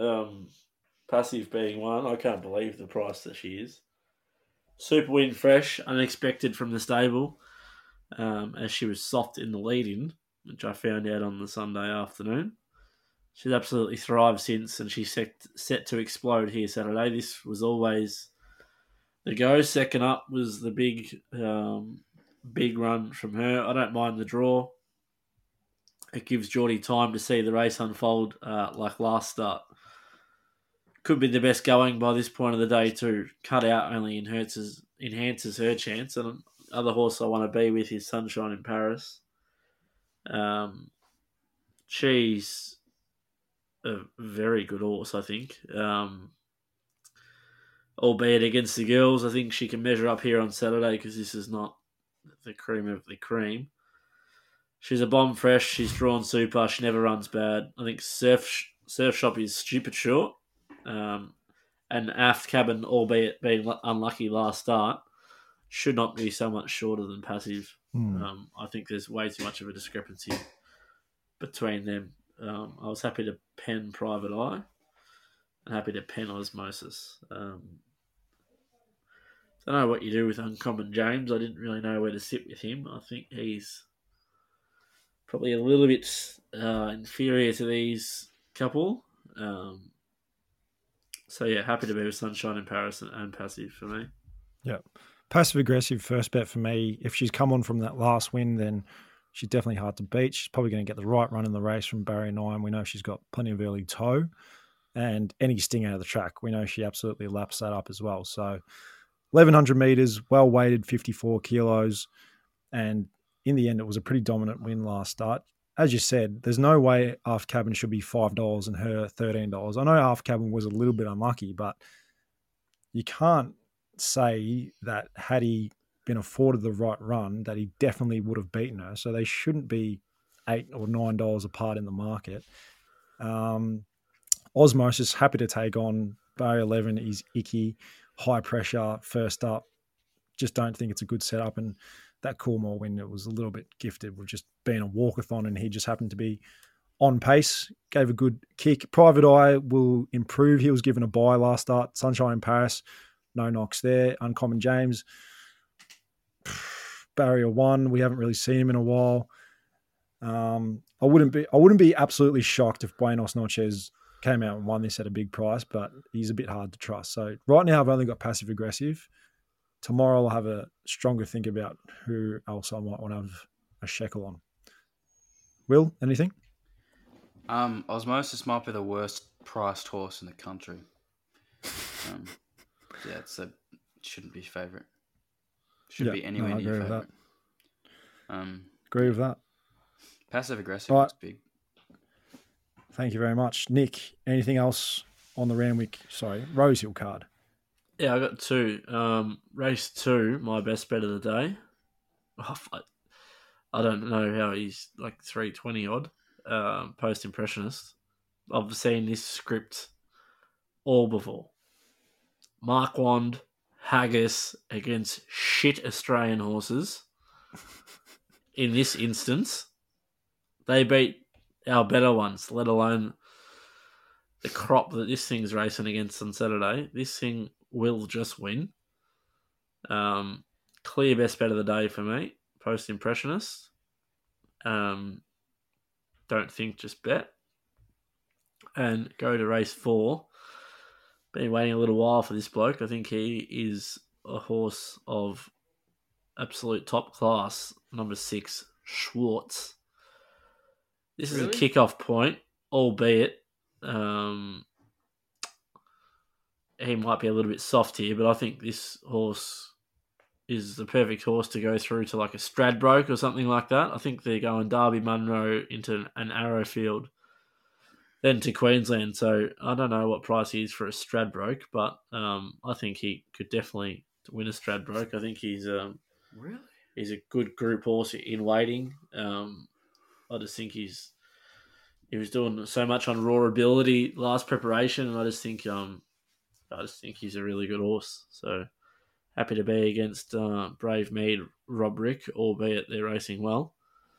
Speaker 6: Passive being one. I can't believe the price that she is. Super Win Fresh, unexpected from the stable, as she was soft in the lead-in, which I found out on the Sunday afternoon. She's absolutely thrived since, and she's set to explode here Saturday. This was always the go. Second up was the big run from her. I don't mind the draw. It gives Geordie time to see the race unfold like last start. could be the best going by this point of the day too. Cut out only enhances her chance. And other horse I want to be with is Sunshine in Paris. She's a very good horse, I think. Albeit against the girls, I think she can measure up here on Saturday because this is not the cream of the cream. She's a bomb fresh. She's drawn super. She never runs bad. I think Surf Shop is stupid short. And Aft Cabin, albeit being unlucky last start, should not be so much shorter than Passive. I think there's way too much of a discrepancy between them. I was happy to pen Private Eye and happy to pen Osmosis. Don't know what you do with Uncommon James. I didn't really know where to sit with him. I think he's probably a little bit inferior to these couple. So yeah, happy to be with Sunshine in Paris and Passive for me.
Speaker 7: Yeah. Passive aggressive first bet for me. If she's come on from that last win, then she's definitely hard to beat. She's probably going to get the right run in the race from Barrier 9. We know she's got plenty of early toe and any sting out of the track. We know she absolutely laps that up as well. So 1,100 metres, well weighted, 54 kilos. And in the end, it was a pretty dominant win last start. As you said, there's no way Aft Cabin should be $5 and her $13. I know Aft Cabin was a little bit unlucky, but you can't say that had he been afforded the right run, that he definitely would have beaten her. So they shouldn't be $8 or $9 apart in the market. Osmosis, happy to take on. Barrier 11 is icky, high pressure, first up. Just don't think it's a good setup. And that Coolmore win, it was a little bit gifted with just being a walkathon, and he just happened to be on pace, gave a good kick. Private Eye will improve. He was given a bye last start. Sunshine in Paris, no knocks there. Uncommon James, Barrier 1, we haven't really seen him in a while. I wouldn't be absolutely shocked if Buenos Noches came out and won this at a big price, but he's a bit hard to trust. So right now I've only got passive aggressive. Tomorrow I'll have a stronger think about who else I might want to have a shekel on. Will, anything?
Speaker 5: Osmosis might be the worst priced horse in the country. Yeah, it shouldn't be favourite. Should be anywhere near favourite.
Speaker 7: Agree with that.
Speaker 5: Passive aggressive
Speaker 7: Right.
Speaker 5: looks big.
Speaker 7: Thank you very much. Nick, anything else on the Rosehill card?
Speaker 6: Yeah, I got two. Race 2, my best bet of the day. I don't know how he's like 320 odd. Post Impressionist. I've seen this script all before. Mark Wand, Haggis against shit Australian horses. In this instance, they beat our better ones, let alone the crop that this thing's racing against on Saturday. This thing will just win. Clear best bet of the day for me. Post Impressionist. Don't think, just bet. And go to race 4. Been waiting a little while for this bloke. I think he is a horse of absolute top class. Number 6, Schwartz. This is a kickoff point, albeit he might be a little bit soft here, but I think this horse is the perfect horse to go through to like a Stradbroke or something like that. I think they're going Derby Munro into an Arrowfield, then to Queensland. So I don't know what price he is for a Stradbroke, but I think he could definitely win a Stradbroke. I think he's a good group horse in waiting. I just think he was doing so much on raw ability last preparation, and I just think he's a really good horse. So happy to be against Brave Mead, Rob Rick, albeit they're racing well.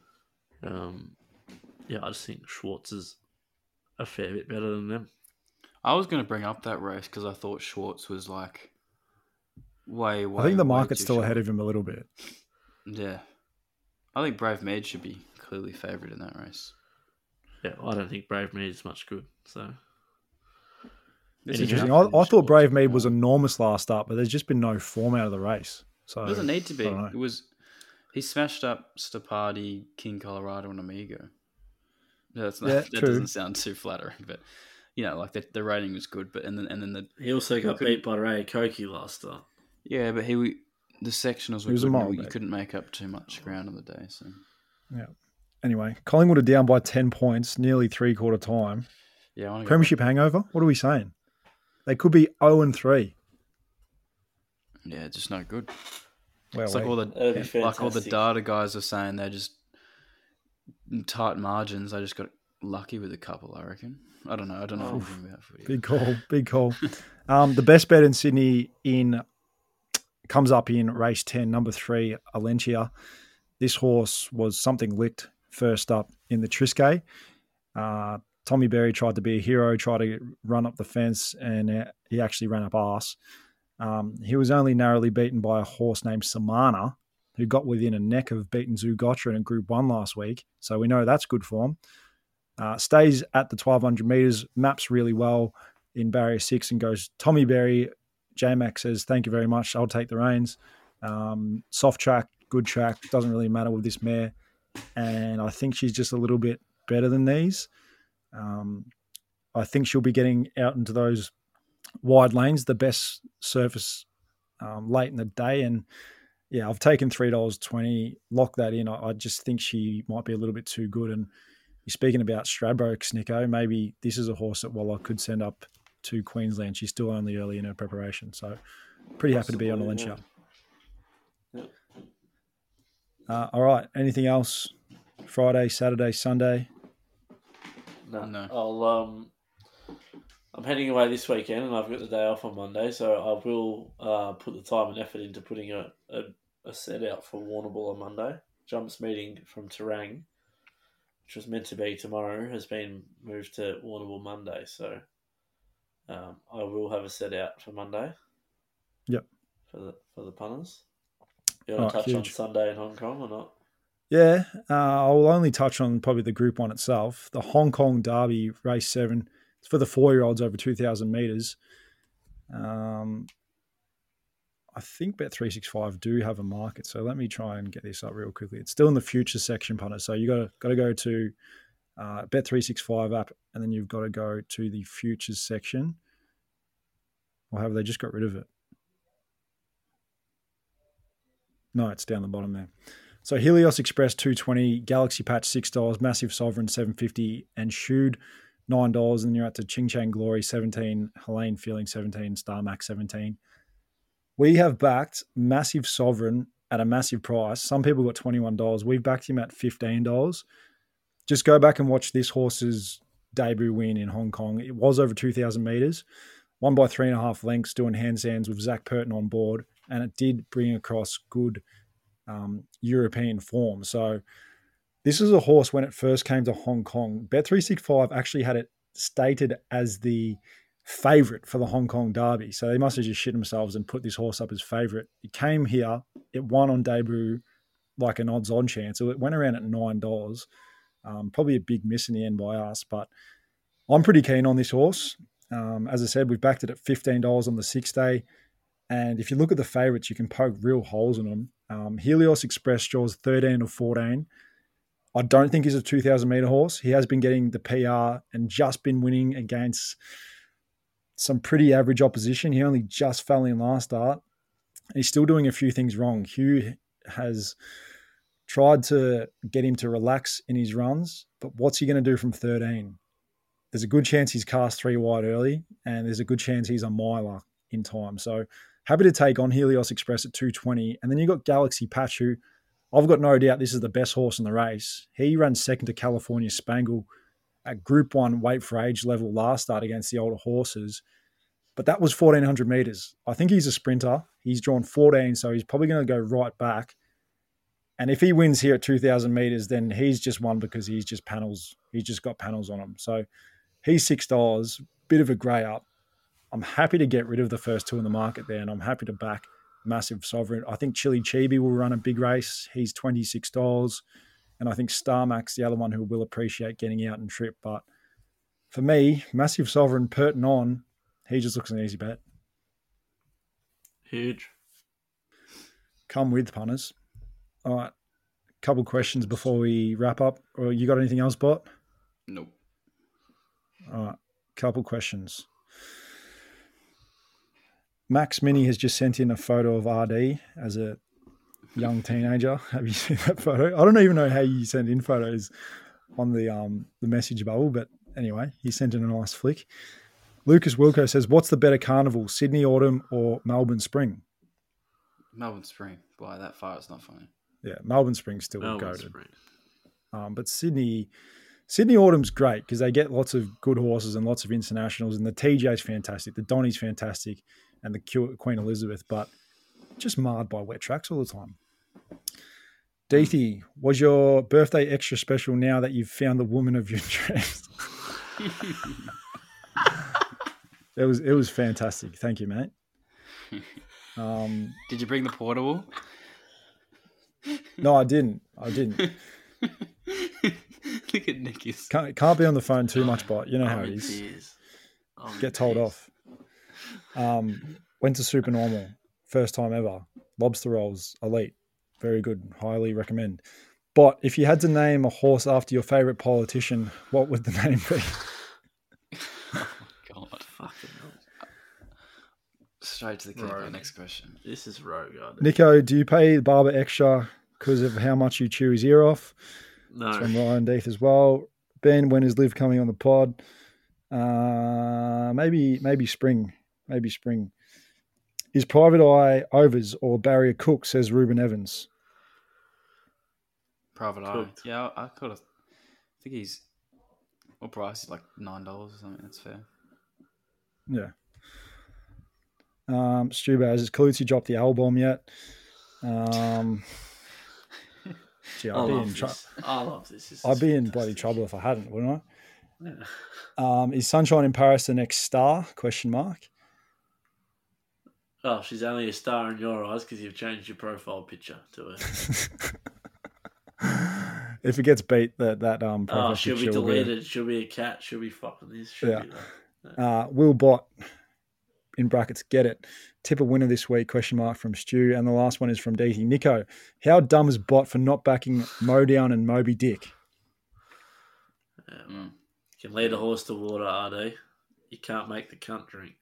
Speaker 6: I just think Schwartz is a fair bit better than them.
Speaker 5: I was going to bring up that race because I thought Schwartz was like way.
Speaker 7: I think the market's still ahead of him a little bit.
Speaker 5: Yeah. I think Brave Mead should be clearly favourite in that race.
Speaker 6: Yeah, I don't think Brave Mead is much good. So
Speaker 7: it's interesting. I thought Brave Mead was enormous last start, but there's just been no form out of the race. So
Speaker 5: it doesn't need to be. He smashed up Stapati, King Colorado, and Amigo. That
Speaker 7: true.
Speaker 5: doesn't sound too flattering, but like the rating was good, but and then the
Speaker 6: He also got beat by Ray Koki last start.
Speaker 5: yeah, but the sectionals were
Speaker 7: was a
Speaker 5: good.
Speaker 7: mile
Speaker 5: And you
Speaker 7: back.
Speaker 5: couldn't make up too much ground on the day. So
Speaker 7: Yeah. Anyway, Collingwood are down by 10 points, nearly 3/4 time.
Speaker 5: yeah, I want to
Speaker 7: Premiership hangover? What are we saying? They could be 0-3.
Speaker 5: Yeah, just no good.
Speaker 7: Well,
Speaker 5: It's like
Speaker 6: That'd be
Speaker 5: all the
Speaker 6: fantastic.
Speaker 5: data guys are saying they're just in tight margins. They just got lucky with a couple, I reckon. I don't know anything about footy.
Speaker 7: big call. The best bet in Sydney comes up in race 10, number 3, Alentia. This horse was something licked first up in the Triscay. Tommy Berry tried to be a hero, tried to run up the fence, and he actually ran up arse. He was only narrowly beaten by a horse named Samana, who got within a neck of beaten Zugotra in Group 1 last week. So we know that's good form. Stays at the 1,200 metres, maps really well in barrier 6 and goes, Tommy Berry. J-Mac says, thank you very much. I'll take the reins. Soft track, good track. Doesn't really matter with this mare. And I think she's just a little bit better than these. I think she'll be getting out into those wide lanes, the best surface late in the day. And yeah, I've taken $3.20, lock that in. I just think she might be a little bit too good. And you're speaking about Stradbroke, Nico, maybe this is a horse that, I could send up to Queensland. She's still only early in her preparation. So pretty happy to be on Alentia.
Speaker 6: Yeah.
Speaker 7: All right. Anything else? Friday, Saturday, Sunday?
Speaker 5: No.
Speaker 6: I'm heading away this weekend, and I've got the day off on Monday, so I will put the time and effort into putting a set out for Warrnambool on Monday. Jumps meeting from Terang, which was meant to be tomorrow, has been moved to Warrnambool Monday, so I will have a set out for Monday.
Speaker 7: Yep.
Speaker 6: For the punters. You want to touch on
Speaker 7: huge.
Speaker 6: Sunday in Hong Kong or not?
Speaker 7: Yeah, I'll only touch on probably the Group 1 itself. The Hong Kong Derby, race 7. It's for the 4-year-olds over 2,000 metres. I think Bet365 do have a market, so let me try and get this up real quickly. It's still in the futures section, punter. So you got to go to Bet365 app, and then you've got to go to the futures section. Or have they just got rid of it? No, it's down the bottom there. So Helios Express $2.20, Galaxy Patch $6, Massive Sovereign $7.50, and Shoed $9. And you're at to Ching Chang Glory $17, Helene Feeling $17, Star Max $17. We have backed Massive Sovereign at a massive price. Some people got $21. We've backed him at $15. Just go back and watch this horse's debut win in Hong Kong. It was over 2,000 metres, won by 3.5 lengths, doing handstands with Zach Purton on board, and it did bring across good European form. So this is a horse, when it first came to Hong Kong, Bet365 actually had it stated as the favourite for the Hong Kong Derby. So they must have just shit themselves and put this horse up as favourite. It came here, it won on debut like an odds-on chance. So it went around at $9. Probably a big miss in the end by us, but I'm pretty keen on this horse. As I said, we've backed it at $15 on the 6th day. And if you look at the favourites, you can poke real holes in them. Helios Express draws 13 or 14. I don't think he's a 2,000 metre horse. He has been getting the PR and just been winning against some pretty average opposition. He only just fell in last start. He's still doing a few things wrong. Hugh has tried to get him to relax in his runs, but what's he going to do from 13? There's a good chance he's cast 3 wide early, and there's a good chance he's a miler in time. So happy to take on Helios Express at $2.20. And then you've got Galaxy Patch, who I've got no doubt this is the best horse in the race. He ran second to California Spangle at Group 1 weight for age level last start against the older horses. But that was 1,400 metres. I think he's a sprinter. He's drawn 14, so he's probably going to go right back. And if he wins here at 2,000 metres, then he's just won because he's just panels. He's just got panels on him. So he's $6, bit of a grey up. I'm happy to get rid of the first 2 in the market there, and I'm happy to back Massive Sovereign. I think Chili Chibi will run a big race. He's $26. And I think Star Max, the other one who will appreciate getting out and trip. But for me, Massive Sovereign, Purton on, he just looks an easy bet.
Speaker 6: Huge.
Speaker 7: Come with, punters. All right. Couple questions before we wrap up. Or you got anything else, Bot?
Speaker 5: Nope.
Speaker 7: All right. Couple questions. Max Mini has just sent in a photo of RD as a young teenager. Have you seen that photo? I don't even know how you send in photos on the message bubble, but anyway, he sent in a nice flick. Lucas Wilco says, what's the better carnival, Sydney Autumn or Melbourne Spring?
Speaker 5: Melbourne Spring. By that far, it's not funny.
Speaker 7: Yeah, Melbourne Spring's still
Speaker 6: Melbourne
Speaker 7: goated.
Speaker 6: Spring.
Speaker 7: But Sydney Autumn's great because they get lots of good horses and lots of internationals, and the TJ's fantastic, the Donny's fantastic, and the Queen Elizabeth, but just marred by wet tracks all the time. Deethy, was your birthday extra special now that you've found the woman of your dreams? It was fantastic. Thank you, mate.
Speaker 5: Did you bring the portable?
Speaker 7: No, I didn't.
Speaker 5: Look at Nicky's.
Speaker 7: Can't be on the phone too much, but you know how it is. Get told off. Went to Supernormal, first time ever. Lobster rolls, elite, very good, highly recommend. But if you had to name a horse after your favourite politician, what would the name be?
Speaker 5: Oh, God, fucking hell. Straight to the keeper. Next question.
Speaker 6: This is Rogard.
Speaker 7: Nico, do you pay the barber extra because of how much you chew his ear off?
Speaker 6: No.
Speaker 7: It's from Ryan Deeth as well. Ben, when is Liv coming on the pod? Maybe spring. Maybe spring. Is Private Eye overs or Barrier Cook, says Ruben Evans.
Speaker 5: Private Eye.
Speaker 6: Cooked.
Speaker 5: Yeah, I could have. I think he's. What price is like $9 or something? That's fair.
Speaker 7: Yeah. Stu Baz, has Colucci dropped the album yet? Gee,
Speaker 6: I love this.
Speaker 7: I'd be in bloody trouble if I hadn't, wouldn't I? Is Sunshine in Paris the next star? Question mark.
Speaker 6: Oh, she's only a star in your eyes because you've changed your profile picture to her.
Speaker 7: If it gets beat, that profile
Speaker 6: she'll be
Speaker 7: picture will
Speaker 6: deleted. She'll be a cat. She'll be fucking this. She'll be that.
Speaker 7: Will Bott, in brackets, get it. Tip a winner this week, question mark, from Stu. And the last one is from Deethy. Nico, how dumb is Bott for not backing Modown and Moby Dick?
Speaker 6: You can lead a horse to water, RD. You can't make the cunt drink.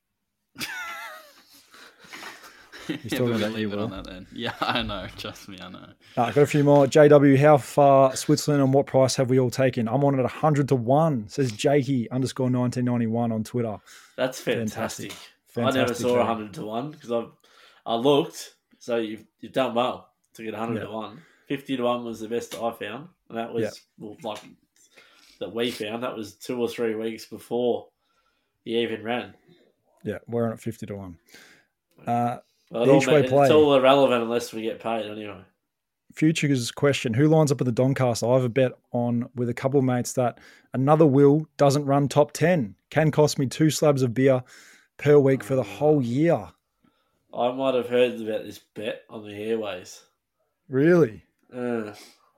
Speaker 7: He's talking about
Speaker 5: leave
Speaker 7: you,
Speaker 5: it
Speaker 7: Will.
Speaker 5: on that then. Yeah, I know. Trust me, I know.
Speaker 7: Got a few more. JW, how far Switzerland and what price have we all taken? I'm on at 100 to 1, says Jakey _1991 on Twitter.
Speaker 6: That's fantastic.
Speaker 7: Fantastic
Speaker 6: I never saw
Speaker 7: trade.
Speaker 6: 100 to 1 because I looked. So you've done well to get 100
Speaker 7: Yeah.
Speaker 6: to 1. 50 to 1 was the best I found, and that was that we found. That was 2 or 3 weeks before he even ran.
Speaker 7: Yeah, we're on at 50 to 1.
Speaker 6: Well,
Speaker 7: Each way play.
Speaker 6: It's all irrelevant unless we get paid anyway.
Speaker 7: Futures question: who lines up at the Doncaster? I have a bet on with a couple of mates that another Will doesn't run top 10. Can cost me 2 slabs of beer per week for the whole year.
Speaker 6: I might have heard about this bet on the airways.
Speaker 7: Really?
Speaker 6: Yeah.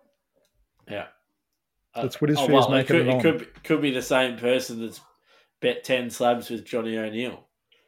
Speaker 7: The Twitter sphere's making it on.
Speaker 6: Could be the same person that's bet 10 slabs with Johnny O'Neill.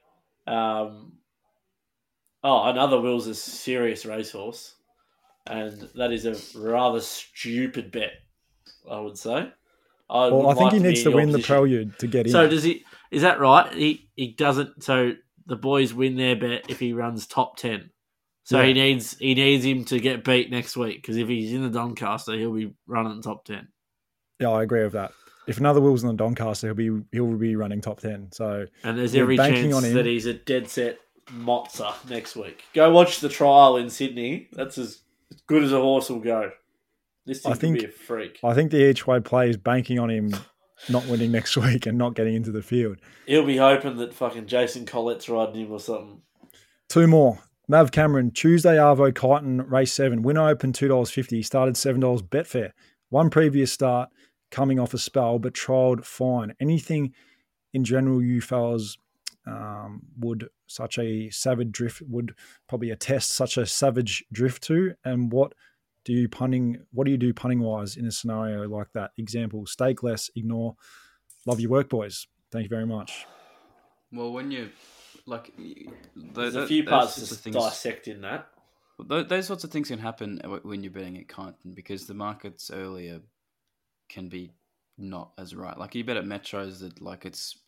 Speaker 6: Another Will's a serious racehorse, and that is a rather stupid bet, I would say. I
Speaker 7: think he needs to win the Prelude to get in.
Speaker 6: So does he? Is that right? He doesn't. So the boys win their bet if he runs top 10. So
Speaker 7: Yeah.
Speaker 6: he needs him to get beat next week because if he's in the Doncaster, he'll be running top 10.
Speaker 7: Yeah, I agree with that. If another Will's in the Doncaster, he'll be running top 10. So
Speaker 6: And there's
Speaker 7: we're
Speaker 6: every
Speaker 7: banking
Speaker 6: chance
Speaker 7: on him.
Speaker 6: that he's a dead set Mozza next week. Go watch the trial in Sydney. That's as good as a horse will go. This thing could be a freak.
Speaker 7: I think the each way play is banking on him not winning next week and not getting into the field.
Speaker 6: He'll be hoping that fucking Jason Collette's riding him or something.
Speaker 7: 2 more. Mav Cameron, Tuesday Arvo Kyneton, race 7. Winner open $2.50. Started $7 Betfair. One previous start, coming off a spell, but trialled fine. Anything in general you fellas would such a savage drift would probably attest such a savage drift to? And what do you do punting wise in a scenario like that? Example, stake less, ignore. Love your work, boys. Thank you very much.
Speaker 5: Well, when you like,
Speaker 6: There's a few parts to dissect in that.
Speaker 5: Those sorts of things can happen when you're betting at Kyneton because the markets earlier can be not as right. Like you bet at Metros that like it's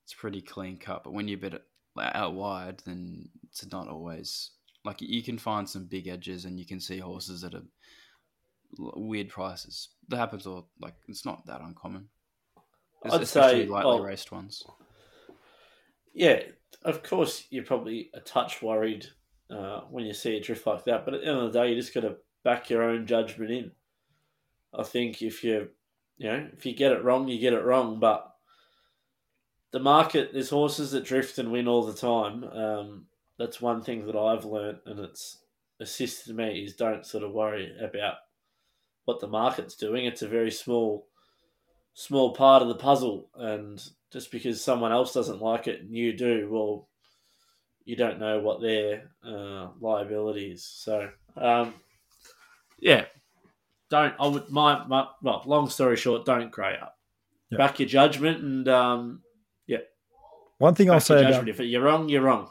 Speaker 5: it's pretty clean cut. But when you bet it out wide, then it's not always like you can find some big edges and you can see horses that are weird prices. That happens, or like it's not that uncommon.
Speaker 6: I'd say
Speaker 5: lightly raced ones.
Speaker 6: Yeah, of course you're probably a touch worried when you see a drift like that, but at the end of the day, you just got to back your own judgment in. I think if you get it wrong, you get it wrong. But the market, there's horses that drift and win all the time. That's one thing that I've learnt, and it's assisted me, is don't sort of worry about what the market's doing. It's a very small part of the puzzle, and just because someone else doesn't like it and you do, well, you don't know what their liability is. So, long story short, don't grey up.
Speaker 7: Yep.
Speaker 6: Back your judgment, and
Speaker 7: one thing I'll say about
Speaker 6: if you're wrong, you're wrong.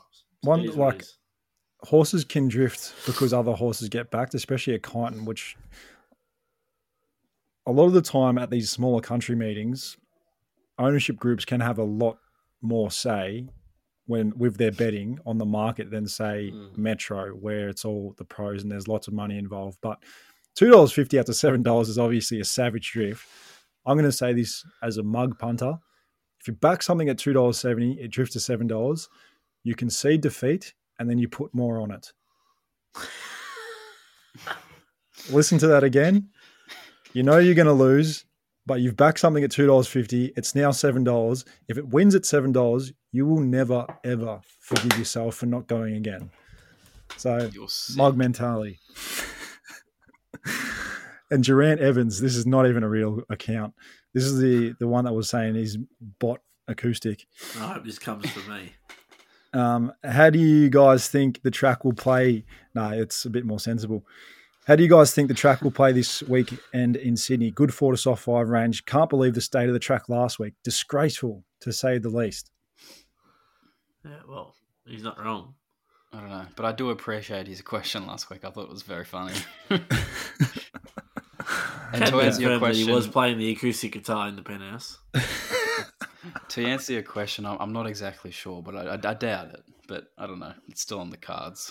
Speaker 7: Horses can drift because other horses get backed, especially at Kyneton, which a lot of the time at these smaller country meetings, ownership groups can have a lot more say with their betting on the market than say Metro, where it's all the pros and there's lots of money involved. But $2.50 out to $7 is obviously a savage drift. I'm going to say this as a mug punter. If you back something at $2.70, it drifts to $7, you concede defeat and then you put more on it. Listen to that again. You know you're going to lose, but you've backed something at $2.50. It's now $7. If it wins at $7, you will never, ever forgive yourself for not going again. So, mug mentality. And Durant Evans, this is not even a real account. This is the one that was saying he's bot acoustic.
Speaker 6: I hope this comes from me.
Speaker 7: How do you guys think the track will play? No, it's a bit more sensible. How do you guys think the track will play this weekend in Sydney? Good 4 to soft 5 range. Can't believe the state of the track last week. Disgraceful, to say the least.
Speaker 6: Yeah, well, he's not wrong.
Speaker 5: I don't know, but I do appreciate his question last week. I thought it was very funny. And to answer your question,
Speaker 6: he was playing the acoustic guitar in the penthouse.
Speaker 5: To answer your question, I'm not exactly sure, but I doubt it. But I don't know. It's still on the cards.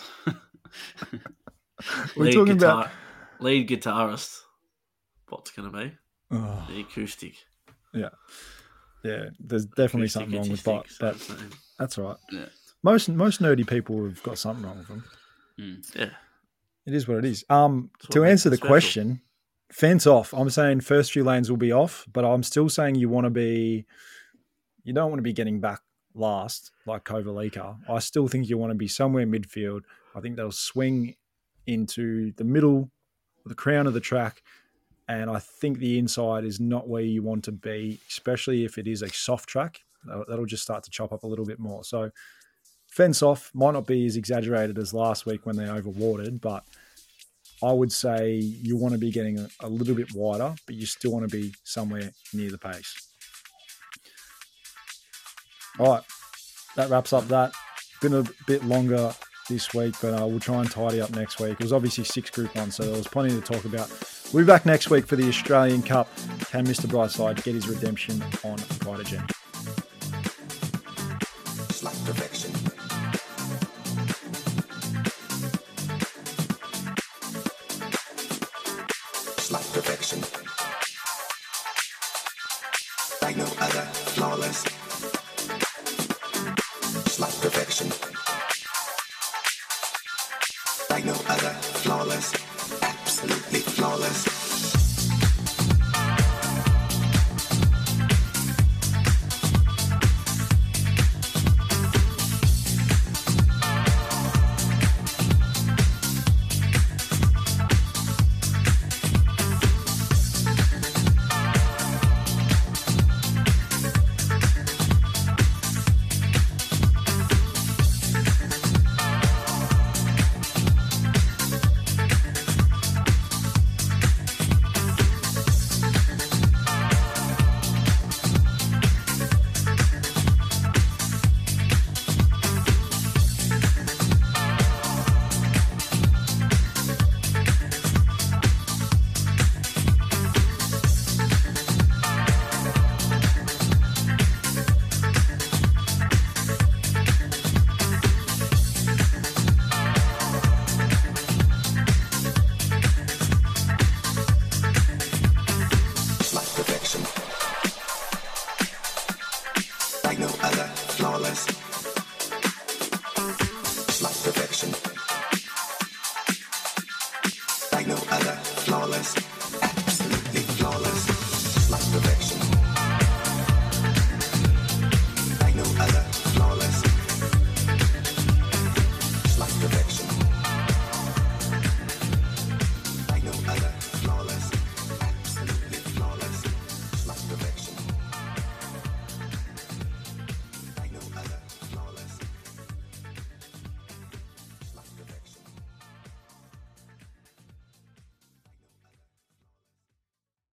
Speaker 7: We're talking about
Speaker 6: lead guitarist. What's going to be the acoustic?
Speaker 7: Yeah. There's definitely something wrong with Bot, but that's all right.
Speaker 5: Yeah.
Speaker 7: Most nerdy people have got something wrong with them.
Speaker 6: Yeah,
Speaker 7: it is what it is. To answer the question, fence off. I'm saying first few lanes will be off, but I'm still saying you don't want to be getting back last like Kovalica. I still think you want to be somewhere midfield. I think they'll swing into the middle, the crown of the track, and I think the inside is not where you want to be, especially if it is a soft track. That'll just start to chop up a little bit more. So fence off might not be as exaggerated as last week when they overwatered, but I would say you want to be getting a little bit wider, but you still want to be somewhere near the pace. All right, that wraps up that. Been a bit longer this week, but we'll try and tidy up next week. It was obviously 6 Group 1, so there was plenty to talk about. We'll be back next week for the Australian Cup. Can Mr. Brightside get his redemption on Vitagen?
Speaker 3: It's like perfection. It's like perfection. Like no other, flawless.